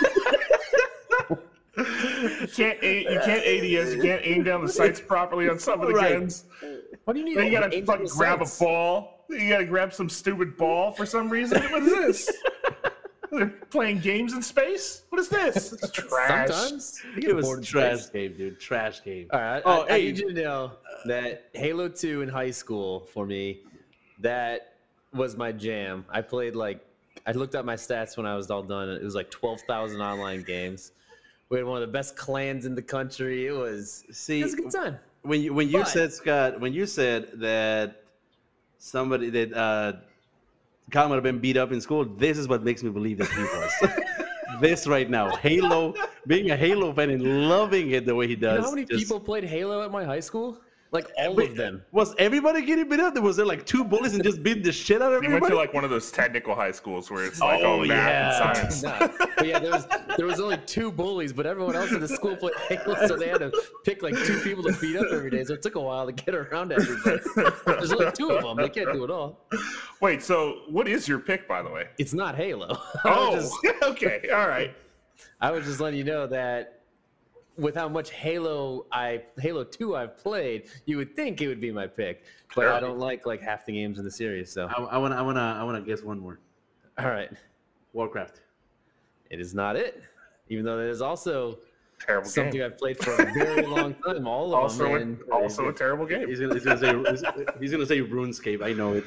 You can't a- you can't A D S. You can't aim down the sights properly on some of the Right. guns. What do you need? Then you gotta Angel fucking grab a Sights? ball. You gotta grab some stupid ball for some reason. What is this? They're playing games in space? What is this? It's trash. Sometimes It was trash game, dude. Trash game. All right. Oh, I, hey. I need you to know that Halo two in high school for me, that was my jam. I played like, I looked up my stats when I was all done. It was like twelve thousand online games. We had one of the best clans in the country. It was, See, it was a good time. when you when you But- said Scott, when you said that somebody that uh, Kyle might have been beat up in school, this is what makes me believe that he was. This right now, Halo, being a Halo fan and loving it the way he does. You know how many just- people played Halo at my high school? Like all Wait, of them. Was everybody getting beat up? Was there like two bullies and just beat the shit out of He went everybody? to like one of those technical high schools where it's like Oh, oh, math yeah. and science. Nah. But yeah, there was there was only two bullies, but everyone else in the school played Halo, so they had to pick like two people to beat up every day. So it took a while to get around everybody. There's only two of them; they can't do it all. Wait, so what is your pick, by the way? It's not Halo. I was Oh, just, okay, all right. I was just letting you know that with how much Halo I Halo two I've played, you would think it would be my pick, but I don't like like half the games in the series. So I, I wanna, I wanna, I wanna guess one more. all right, Warcraft. it is not it. Even though it is also Terrible something game. I've played for a very long time. All of Also, them. a, And also a terrible game. He's gonna, he's gonna say, he's, he's gonna say RuneScape. I know it.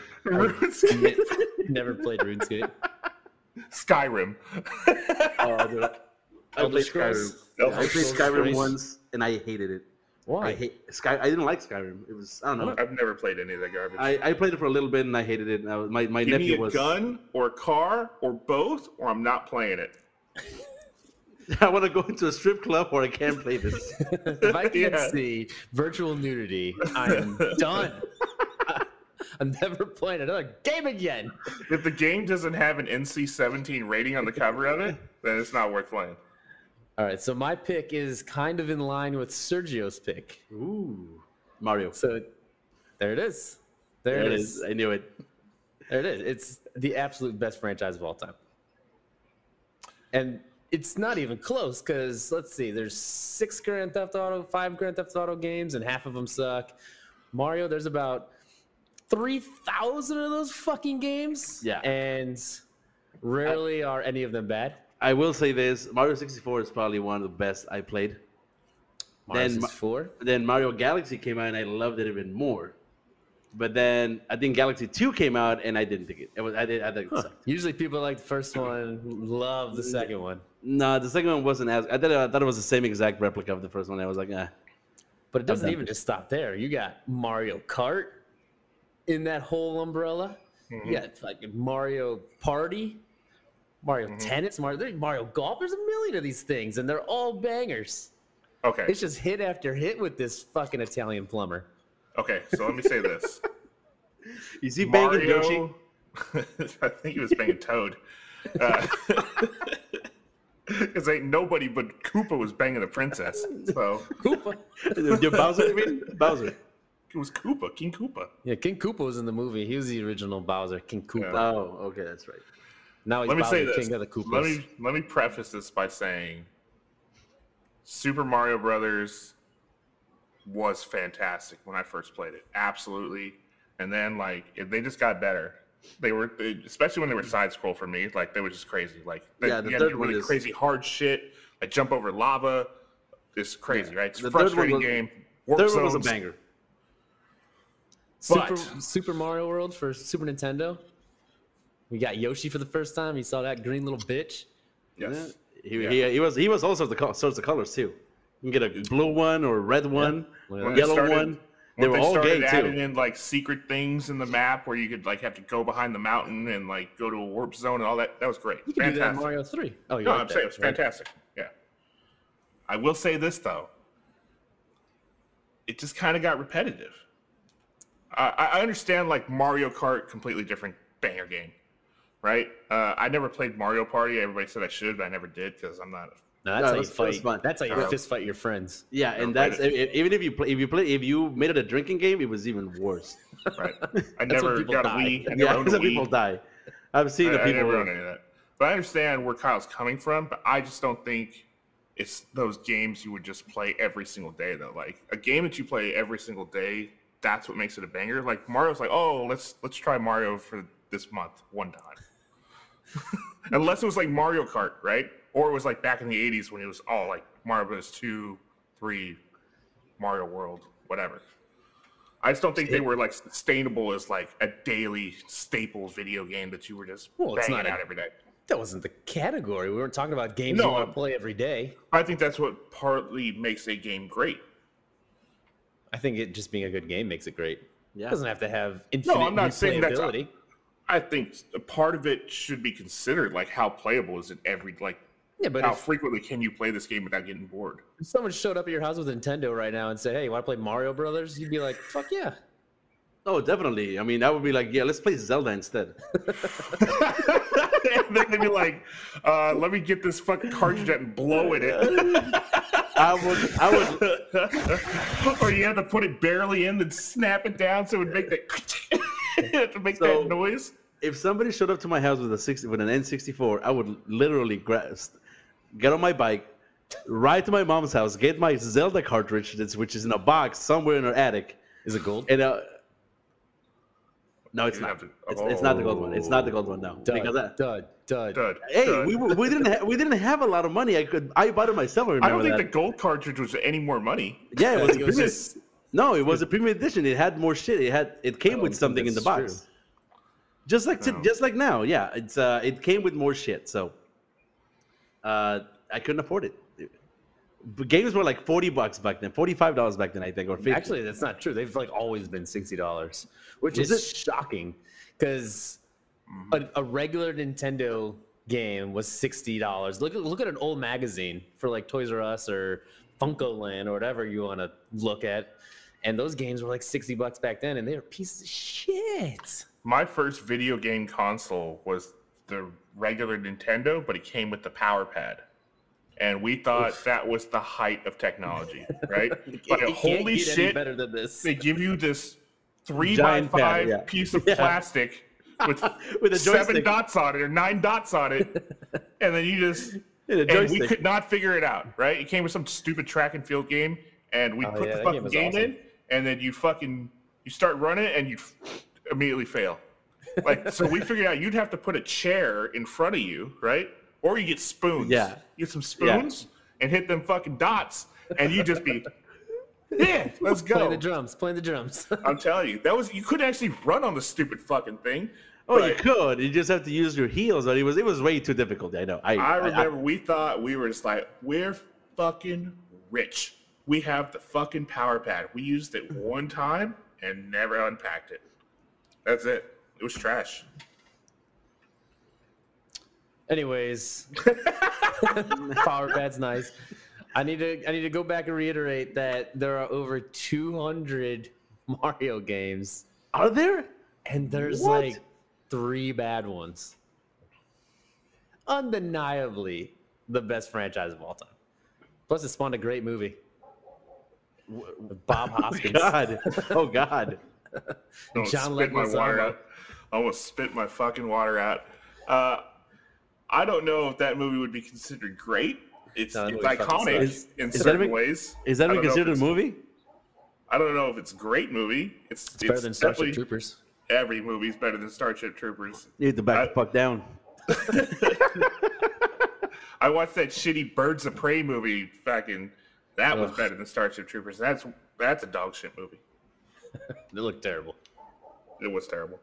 never played RuneScape. Skyrim. Oh, dude, I, I Elder played Scrolls. Skyrim. Elder I played Scrolls Skyrim Christ. once and I hated it. Why? I hate Sky. I didn't like Skyrim. It was I don't know. I've never played any of that garbage. I, I played it for a little bit and I hated it. And I was, my my Give me nephew a was. gun or a car or both, or I'm not playing it. I want to go into a strip club or I can't play this. If I can't Yeah. see virtual nudity, I am done. I'm never playing another game again. If the game doesn't have an N C seventeen rating on the cover of it, then it's not worth playing. All right, so my pick is kind of in line with Sergio's pick. Ooh, Mario. So there it is. There, There it is. I knew it. There it is. It's the absolute best franchise of all time. And it's not even close because let's see, there's six Grand Theft Auto, five Grand Theft Auto games, and half of them suck. Mario, there's about three thousand of those fucking games. Yeah. And rarely are any of them bad. I will say this: Mario sixty-four is probably one of the best I played. Mario Then Ma- sixty-four. Then Mario Galaxy came out and I loved it even more. But then I think Galaxy two came out and I didn't think it. It was I did I think it sucked. Usually people like the first one, love the second one. No, the second one wasn't as. I thought, I thought it was the same exact replica of the first one. I was like, ah. But it doesn't done. even just stop there. You got Mario Kart in that whole umbrella. You got fucking Mario Party, Mario Tennis, Mario there's Mario Golf. There's a million of these things, and they're all bangers. Okay. It's just hit after hit with this fucking Italian plumber. Okay, so let me say this. You see, banging Yoshi. Mario, I think he was banging Toad. Because ain't nobody but Koopa was banging the princess. So Koopa. Your Bowser, you mean? Bowser. it was Koopa, King Koopa. Yeah, King Koopa was in the movie. He was the original Bowser, King Koopa. Yeah. Oh, okay, that's right. Now he's Let me Bowser, say this. King of the Koopas. Let me let me preface this by saying Super Mario Brothers was fantastic when I first played it. Absolutely. And then like it, they just got better. They were they, especially when they were side scroll for me, like they were just crazy. Like they, Yeah, the you had to third do one really is- crazy hard shit, like jump over lava. It's crazy, Yeah. right? It's The a third one frustrating was- game. Warp Third one was a zones. banger. Super, But- Super Mario World for Super Nintendo. We got Yoshi for the first time. You saw that green little bitch. Yes. He, Yeah. he, he was he was all sorts of co- sorts of colors too. You can get a blue one or a red one, Look at When that. they yellow started- one. They When were they all started gay adding too. in like secret things in the map where you could like have to go behind the mountain and like go to a warp zone and all that. That was great. You can do that in Fantastic. Mario three. Oh, you're No, right I'm there, saying it's right? fantastic. Yeah. I will say this though. It just kind of got repetitive. I, I understand like Mario Kart, completely different banger game, right? Uh, I never played Mario Party. Everybody said I should, but I never did because I'm not. No, that's No, how it you was- it was fight. fun. That's how you Uh, fist fight your friends. Yeah, and Never that's played e- even if you play if you play if you made it a drinking game, it was even worse. Right. I That's when never people got a die. Wii. I never Yeah, owned a some Wii. people die. I've seen I, the I people. never owned any of that. But I understand where Kyle's coming from, but I just don't think it's those games you would just play every single day though. Like a game that you play every single day, that's what makes it a banger. Like Mario's like, oh, let's let's try Mario for this month one time. Unless it was like Mario Kart, right? Or it was like back in the eighties when it was all like Mario Bros. two, three, Mario World, whatever. I just don't think they were like sustainable as like a daily staple video game that you were just well, banging out a, every day. That wasn't the category. We weren't talking about games no, you want to play every day. I think that's what partly makes a game great. I think it just being a good game makes it great. Yeah. It doesn't have to have infinite no, I'm not saying that's. A, I think a part of it should be considered, like how playable is it every like. Yeah, but how if, frequently can you play this game without getting bored? If someone showed up at your house with Nintendo right now and said, "Hey, you want to play Mario Brothers?" You'd be like, "Fuck yeah!" Oh, definitely. I mean, I would be like, "Yeah, let's play Zelda instead." And then they'd be like, uh, "Let me get this fucking cartridge out and blow in it." I would, I would. Or you have to put it barely in, then snap it down so it would make that to make so, that noise. If somebody showed up to my house with a sixty with an N sixty-four, I would literally grab. Get on my bike, ride to my mom's house, get my Zelda cartridge, that's, which is in a box somewhere in her attic. Is it gold? And, uh, no, it's not. To, it's, oh. it's not the gold one. It's not the gold one. No, dud, because that, dud, dud, dud. Hey, dud. we we didn't ha- we didn't have a lot of money. I could I bought it myself. I, I don't think that. the gold cartridge was any more money. Yeah, it was. it was just, no, it was a premium edition. It had more shit. It had it came with something in the box. True. Just like no. just like now, yeah. It's uh, it came with more shit. So, uh. I couldn't afford it. But games were like forty bucks back then, forty-five dollars back then, I think, or fifty. Actually, that's not true. They've like always been sixty dollars, which Was is it? shocking because a, a regular Nintendo game was sixty dollars. Look at look at an old magazine for like Toys R Us or Funko Land or whatever you want to look at, and those games were like sixty bucks back then, and they were pieces of shit. My first video game console was the regular Nintendo, but it came with the Power Pad. And we thought Oof. that was the height of technology, right? But it holy shit, better than this. They give you this three Giant by five pad, yeah. piece of yeah. plastic with, with seven dots on it or nine dots on it, and then you just and we could not figure it out, right? It came with some stupid track and field game, and we oh, put yeah, the fucking game, game awesome. in, and then you fucking you start running and you immediately fail. Like so, we figured out you'd have to put a chair in front of you, right? Or you get spoons. Yeah. You get some spoons yeah. and hit them fucking dots, and you just be, yeah, let's go. Play the drums. Play the drums. I'm telling you, that was you couldn't actually run on the stupid fucking thing. Oh, but, you could. You just have to use your heels, but it was it was way too difficult. I know. I, I remember I, I, we thought we were just like, we're fucking rich. We have the fucking Power Pad. We used it one time and never unpacked it. That's it. It was trash. Anyways, Power Pad's nice. I need to I need to go back and reiterate that there are over two hundred Mario games. Are there? And there's what? like three bad ones. Undeniably the best franchise of all time. Plus, it spawned a great movie. With Bob Hoskins. Oh God! Oh God! John Leguizamo. I almost spit my fucking water out. Uh, I don't know if that movie would be considered great. It's, no, it's iconic is, in is certain that, ways. Is that considered a movie? I don't know if it's a great movie. It's, it's, it's better than Starship Troopers. Every movie's better than Starship Troopers. You need to back I, the fuck down. I watched that shitty Birds of Prey movie back in. That was Ugh. better than Starship Troopers. That's that's a dog shit movie. It looked terrible. It was terrible.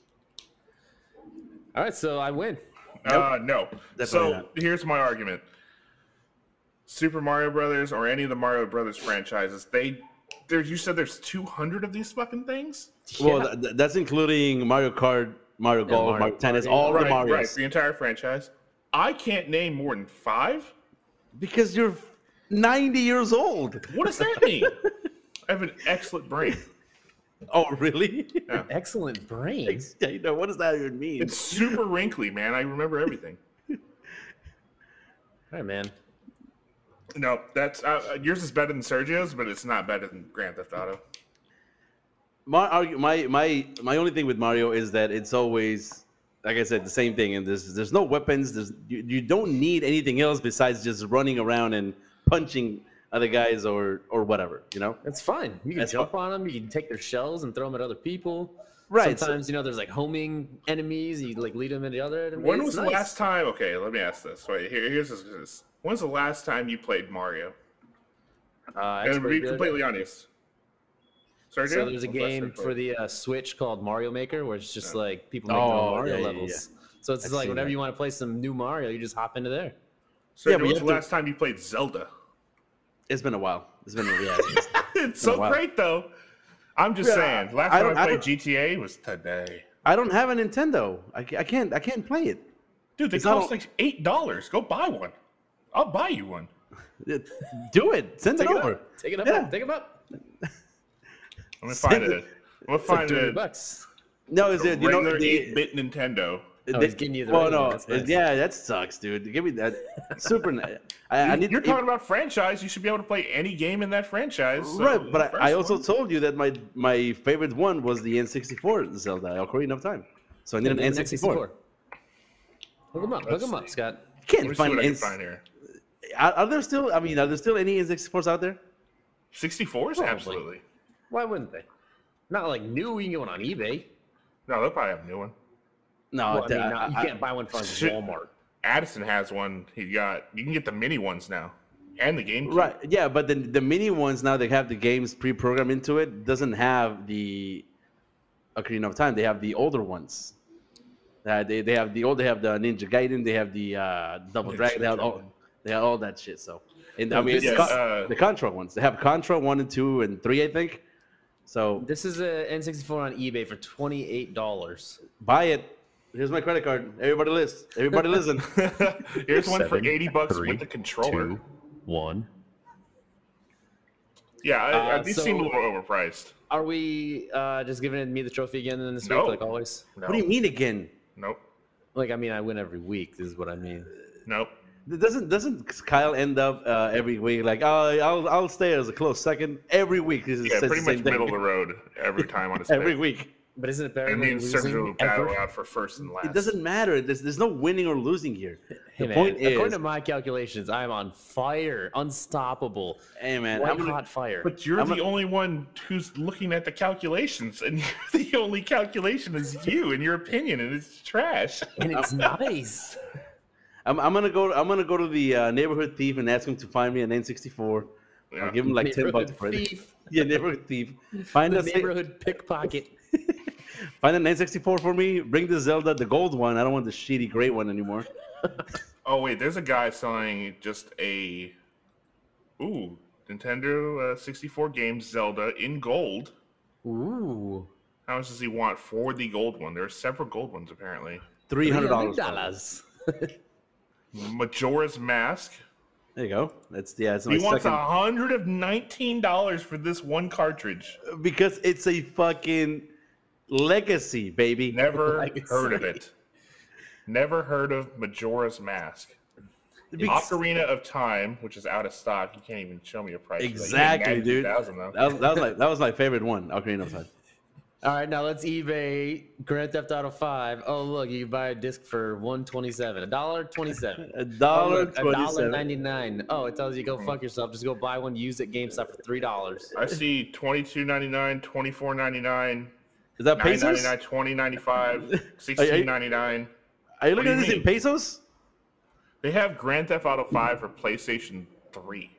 All right, so I win. Uh, no. Definitely so not. Here's my argument. Super Mario Brothers or any of the Mario Brothers franchises, they there's you said there's two hundred of these fucking things? Well, Yeah. th- that's including Mario Kart, Mario Golf, Mario- Mario Tennis, Mario- all right, the Marios. right, the entire franchise. I can't name more than five. Because you're ninety years old. What does that mean? I have an excellent brain. Oh, really? Yeah. Excellent brain. Yeah, you know, what does that even mean? It's super wrinkly, man. I remember everything. All right, man. No, that's uh, yours is better than Sergio's, but it's not better than Grand Theft Auto. My argu- my my my only thing with Mario is that it's always, like I said, the same thing. And there's there's no weapons. There's you, you don't need anything else besides just running around and punching other guys or or whatever. You know, That's fine. You can That's jump fun. on them. You can take their shells and throw them at other people. Right. Sometimes you know there's like homing enemies. You like lead them into other enemies. When was Nice. the last time? Okay, let me ask this. Wait, here, here's this. When's the last time you played Mario? Uh, I And just to played be the other completely day. honest. Sorry, So Jim? there's a What's the last game time you for played? the uh, Switch called Mario Maker, where it's just Yeah. like people make their own Oh, Mario yeah, yeah, levels. So it's I've like seen whenever that. you want to play some new Mario, you just hop into there. So Yeah, when but you was have the to- last time you played Zelda? It's been a while. It's been a yeah. It's so wow. great, though. I'm just Yeah, saying. Last I time don't- I I played don't- G T A was today. I don't have a Nintendo. I, ca- I can't. I can't play it. Dude, they It's not cost all- like eight dollars. Go buy one. I'll buy you one. Do it. Send Take it it over. up. Take it up. Yeah. Take it up. Let me Send find it. it. I'm gonna It's like find thirty it. bucks. No, is it? You know Regular the. eight-bit Nintendo. Oh, the- he's getting you the well, regular, no, that's nice. yeah, that sucks, dude. Give me that super. ni- I, I need. You're talking about franchise. You should be able to play any game in that franchise. so right, but the I, I first also one- told you that my my favorite one was the N sixty-four Zelda, Ocarina of Time. So I need an N sixty-four. Hook him up. Hook Let's him up, see. Scott. You Let can't me see find what I can N- find here. Are, are there still? I mean, are there still any N sixty-fours out there? sixty-fours? Probably. Absolutely. Why wouldn't they? Not like new. You can get one on eBay. No, they'll probably have a new one. No, Well, I mean, I- not- you I- can't buy one from Shit. Walmart. Addison has one. He got. You can get the mini ones now, and the GameCube. Right. Yeah, but the the mini ones now they have the games pre-programmed into it. Doesn't have the Ocarina of Time. They have the older ones. Uh, they they have the old. They have the Ninja Gaiden. They have the uh, Double Ninja Dragon. They have all. Gaiden. They have all that shit. So, and I mean, it's Yes, Con- uh, the Contra ones. They have Contra one and two and three, I think. So This is a N sixty-four on eBay for twenty-eight dollars. buy it. Here's my credit card. Everybody listen. Everybody listen. Here's one for Seven, eighty bucks three, with the controller. Two, one. Yeah, I, Uh, these so- seem a little overpriced. Are we uh, just giving me the trophy again this No. week, like always? No. What do you mean again? Nope. Like, I mean, I win every week. Is what I mean. Nope. Doesn't doesn't Kyle end up uh, every week like, oh, I'll I'll stay as a close second every week? This is Yeah, says pretty the same much thing. middle of the road every time on his every pick. week. But isn't it better And than then Sergio losing will battle ever? out for first and last. It doesn't matter. There's there's no winning or losing here. Hey, The man, point according is, to my calculations, I'm on fire, unstoppable, hey man, white I'm gonna, hot fire. But you're I'm the a- only one who's looking at the calculations, and you're the only calculation is you and your opinion, and it's trash. and it's nice. I'm, I'm gonna go. I'm gonna go to the uh, neighborhood thief and ask him to find me an N sixty-four. Yeah. I'll give him like ten bucks Neighborhood for it. thief. Yeah, neighborhood thief. Find The a neighborhood pickpocket. find an N sixty-four for me. Bring the Zelda, the gold one. I don't want the shitty gray one anymore. Oh wait, there's a guy selling just a ooh Nintendo uh, sixty-four game Zelda in gold. Ooh, How much does he want for the gold one? There are several gold ones apparently. Three hundred dollars. dollars. Majora's Mask. There you go. That's yeah. That's my He wants second. one hundred nineteen dollars for this one cartridge. Because it's a fucking legacy, baby. Never Legacy. heard of it. Never heard of Majora's Mask. Because- Ocarina of Time, which is out of stock. You can't even show me a price. for that. You Exactly, had dude. two thousand though. That was, that was my that was my favorite one, Ocarina of Time. All right, now let's eBay Grand Theft Auto five. Oh, look, you can buy a disc for one twenty-seven, a dollar twenty-seven. A Oh, dollar look, a dollar twenty-seven. ninety-nine. Oh, it tells you go fuck yourself. Just go buy one used at GameStop for three dollars. I see twenty-two ninety-nine, twenty-four ninety-nine, Is that nine pesos? ninety-nine, twenty ninety-five, sixteen ninety-nine. Are you What looking do at you this in mean? pesos? They have Grand Theft Auto five for PlayStation three.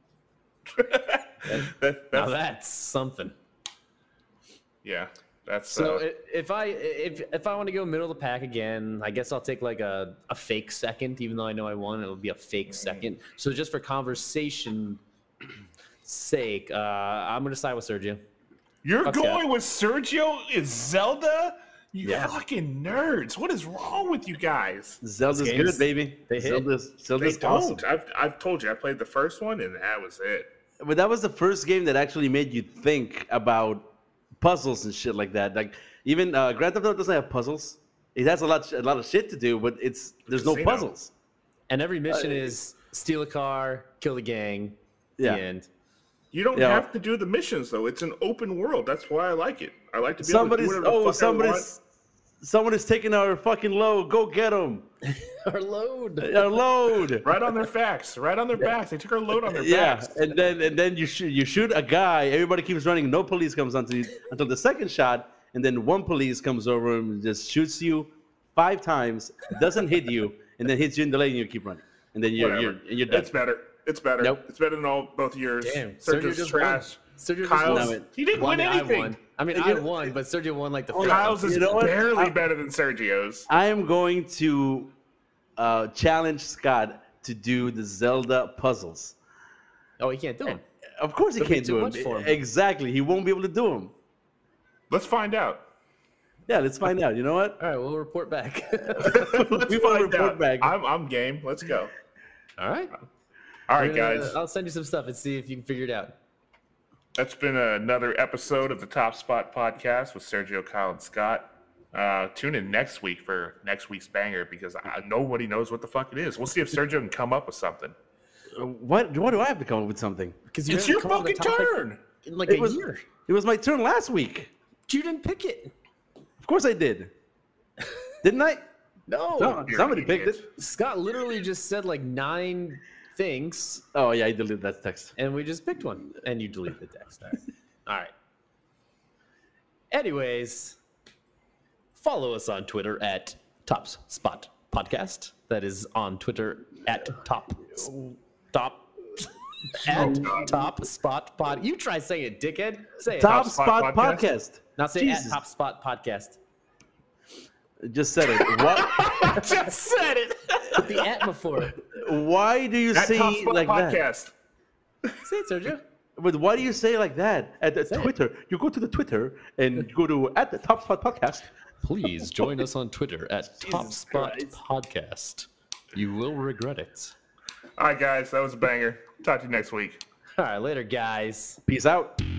that, Now that's, that's something. yeah, that's So uh, i- if I if if I want to go middle of the pack again, I guess I'll take like a, a fake second, even though I know I won. It'll be a fake second. So just for conversation sake, uh, I'm gonna side with Sergio. you're fuck going with Sergio is Zelda. You Yeah. fucking nerds! What is wrong with you guys? Zelda's games, good, baby. they hit. Zelda's, They Zelda's don't. awesome. I've I've told you. I played the first one, and that was it. But that was the first game that actually made you think about puzzles and shit like that. Like even uh, Grand Theft Auto doesn't have puzzles. It has a lot, a lot of shit to do, but it's there's no Casino. puzzles. And every mission is steal a car, kill the gang. Yeah. The end. You don't Yeah. have to do the missions though. It's an open world. That's why I like it. I like to be able Somebody's to do whatever oh the fuck I want. somebody's someone is taking our fucking load. Go get them. Our load. Our load. Right on their facts. Right on their backs. They took our load on their Yeah, backs. and then and then you shoot you shoot a guy. Everybody keeps running. No police comes until you, until the second shot, and then one police comes over and just shoots you five times, doesn't hit you, and then hits you in the leg, and you keep running, and then you're you're, and you're done. It's better. It's better. Nope. It's better than all both yours. Damn, Sergio's Sergio just trash. Sergio Kyle's, just won. he didn't Well, win I mean, anything. I won. I mean, You I know- won, but Sergio won like the Oh, first Kyle's one. is You know what? barely I- better than Sergio's. I am going to uh, challenge Scott to do the Zelda puzzles. Oh, he can't do them. Of course, he It'll be can't too do much them. for him. Exactly, he won't be able to do them. Let's find out. Yeah, let's find out. You know what? All right, we'll report back. Let's We will find report out. back. I'm, I'm game. Let's go. All right. All right, We're gonna- guys. I'll send you some stuff and see if you can figure it out. That's been another episode of the Top Spot Podcast with Sergio, Kyle, and Scott. Uh, tune in next week for next week's banger because I, nobody knows what the fuck it is. We'll see if Sergio can come up with something. Uh, What? Why do I have to come up with something? Because It's your fucking turn. in like It a was year. it was my turn last week. You didn't pick it. Of course, I did. Didn't I? No. No, You're somebody an picked idiot. it. Scott literally just said like nine things, Oh yeah, I deleted that text. and we just picked one, and you deleted the text. All right. All right. Anyways, follow us on Twitter at Top Spot Podcast. That is on Twitter at Top Top at Top Spot Pod. You try saying it, dickhead. Say it. Top, Spot Spot, Podcast? Podcast. Now say Jesus. at Top Spot Podcast. Just said it. What? I just said it. Put the at before it. Why do you At say Top Spot like that? Podcast. Say it, Sergio. But why do you say like that at the Say it. Twitter? You go to the Twitter and go to at the Top Spot Podcast. Please join us on Twitter at Top Jesus Spot Christ. Podcast. You will regret it. All right, guys. That was a banger. Talk to you next week. All right, later, guys. Peace out.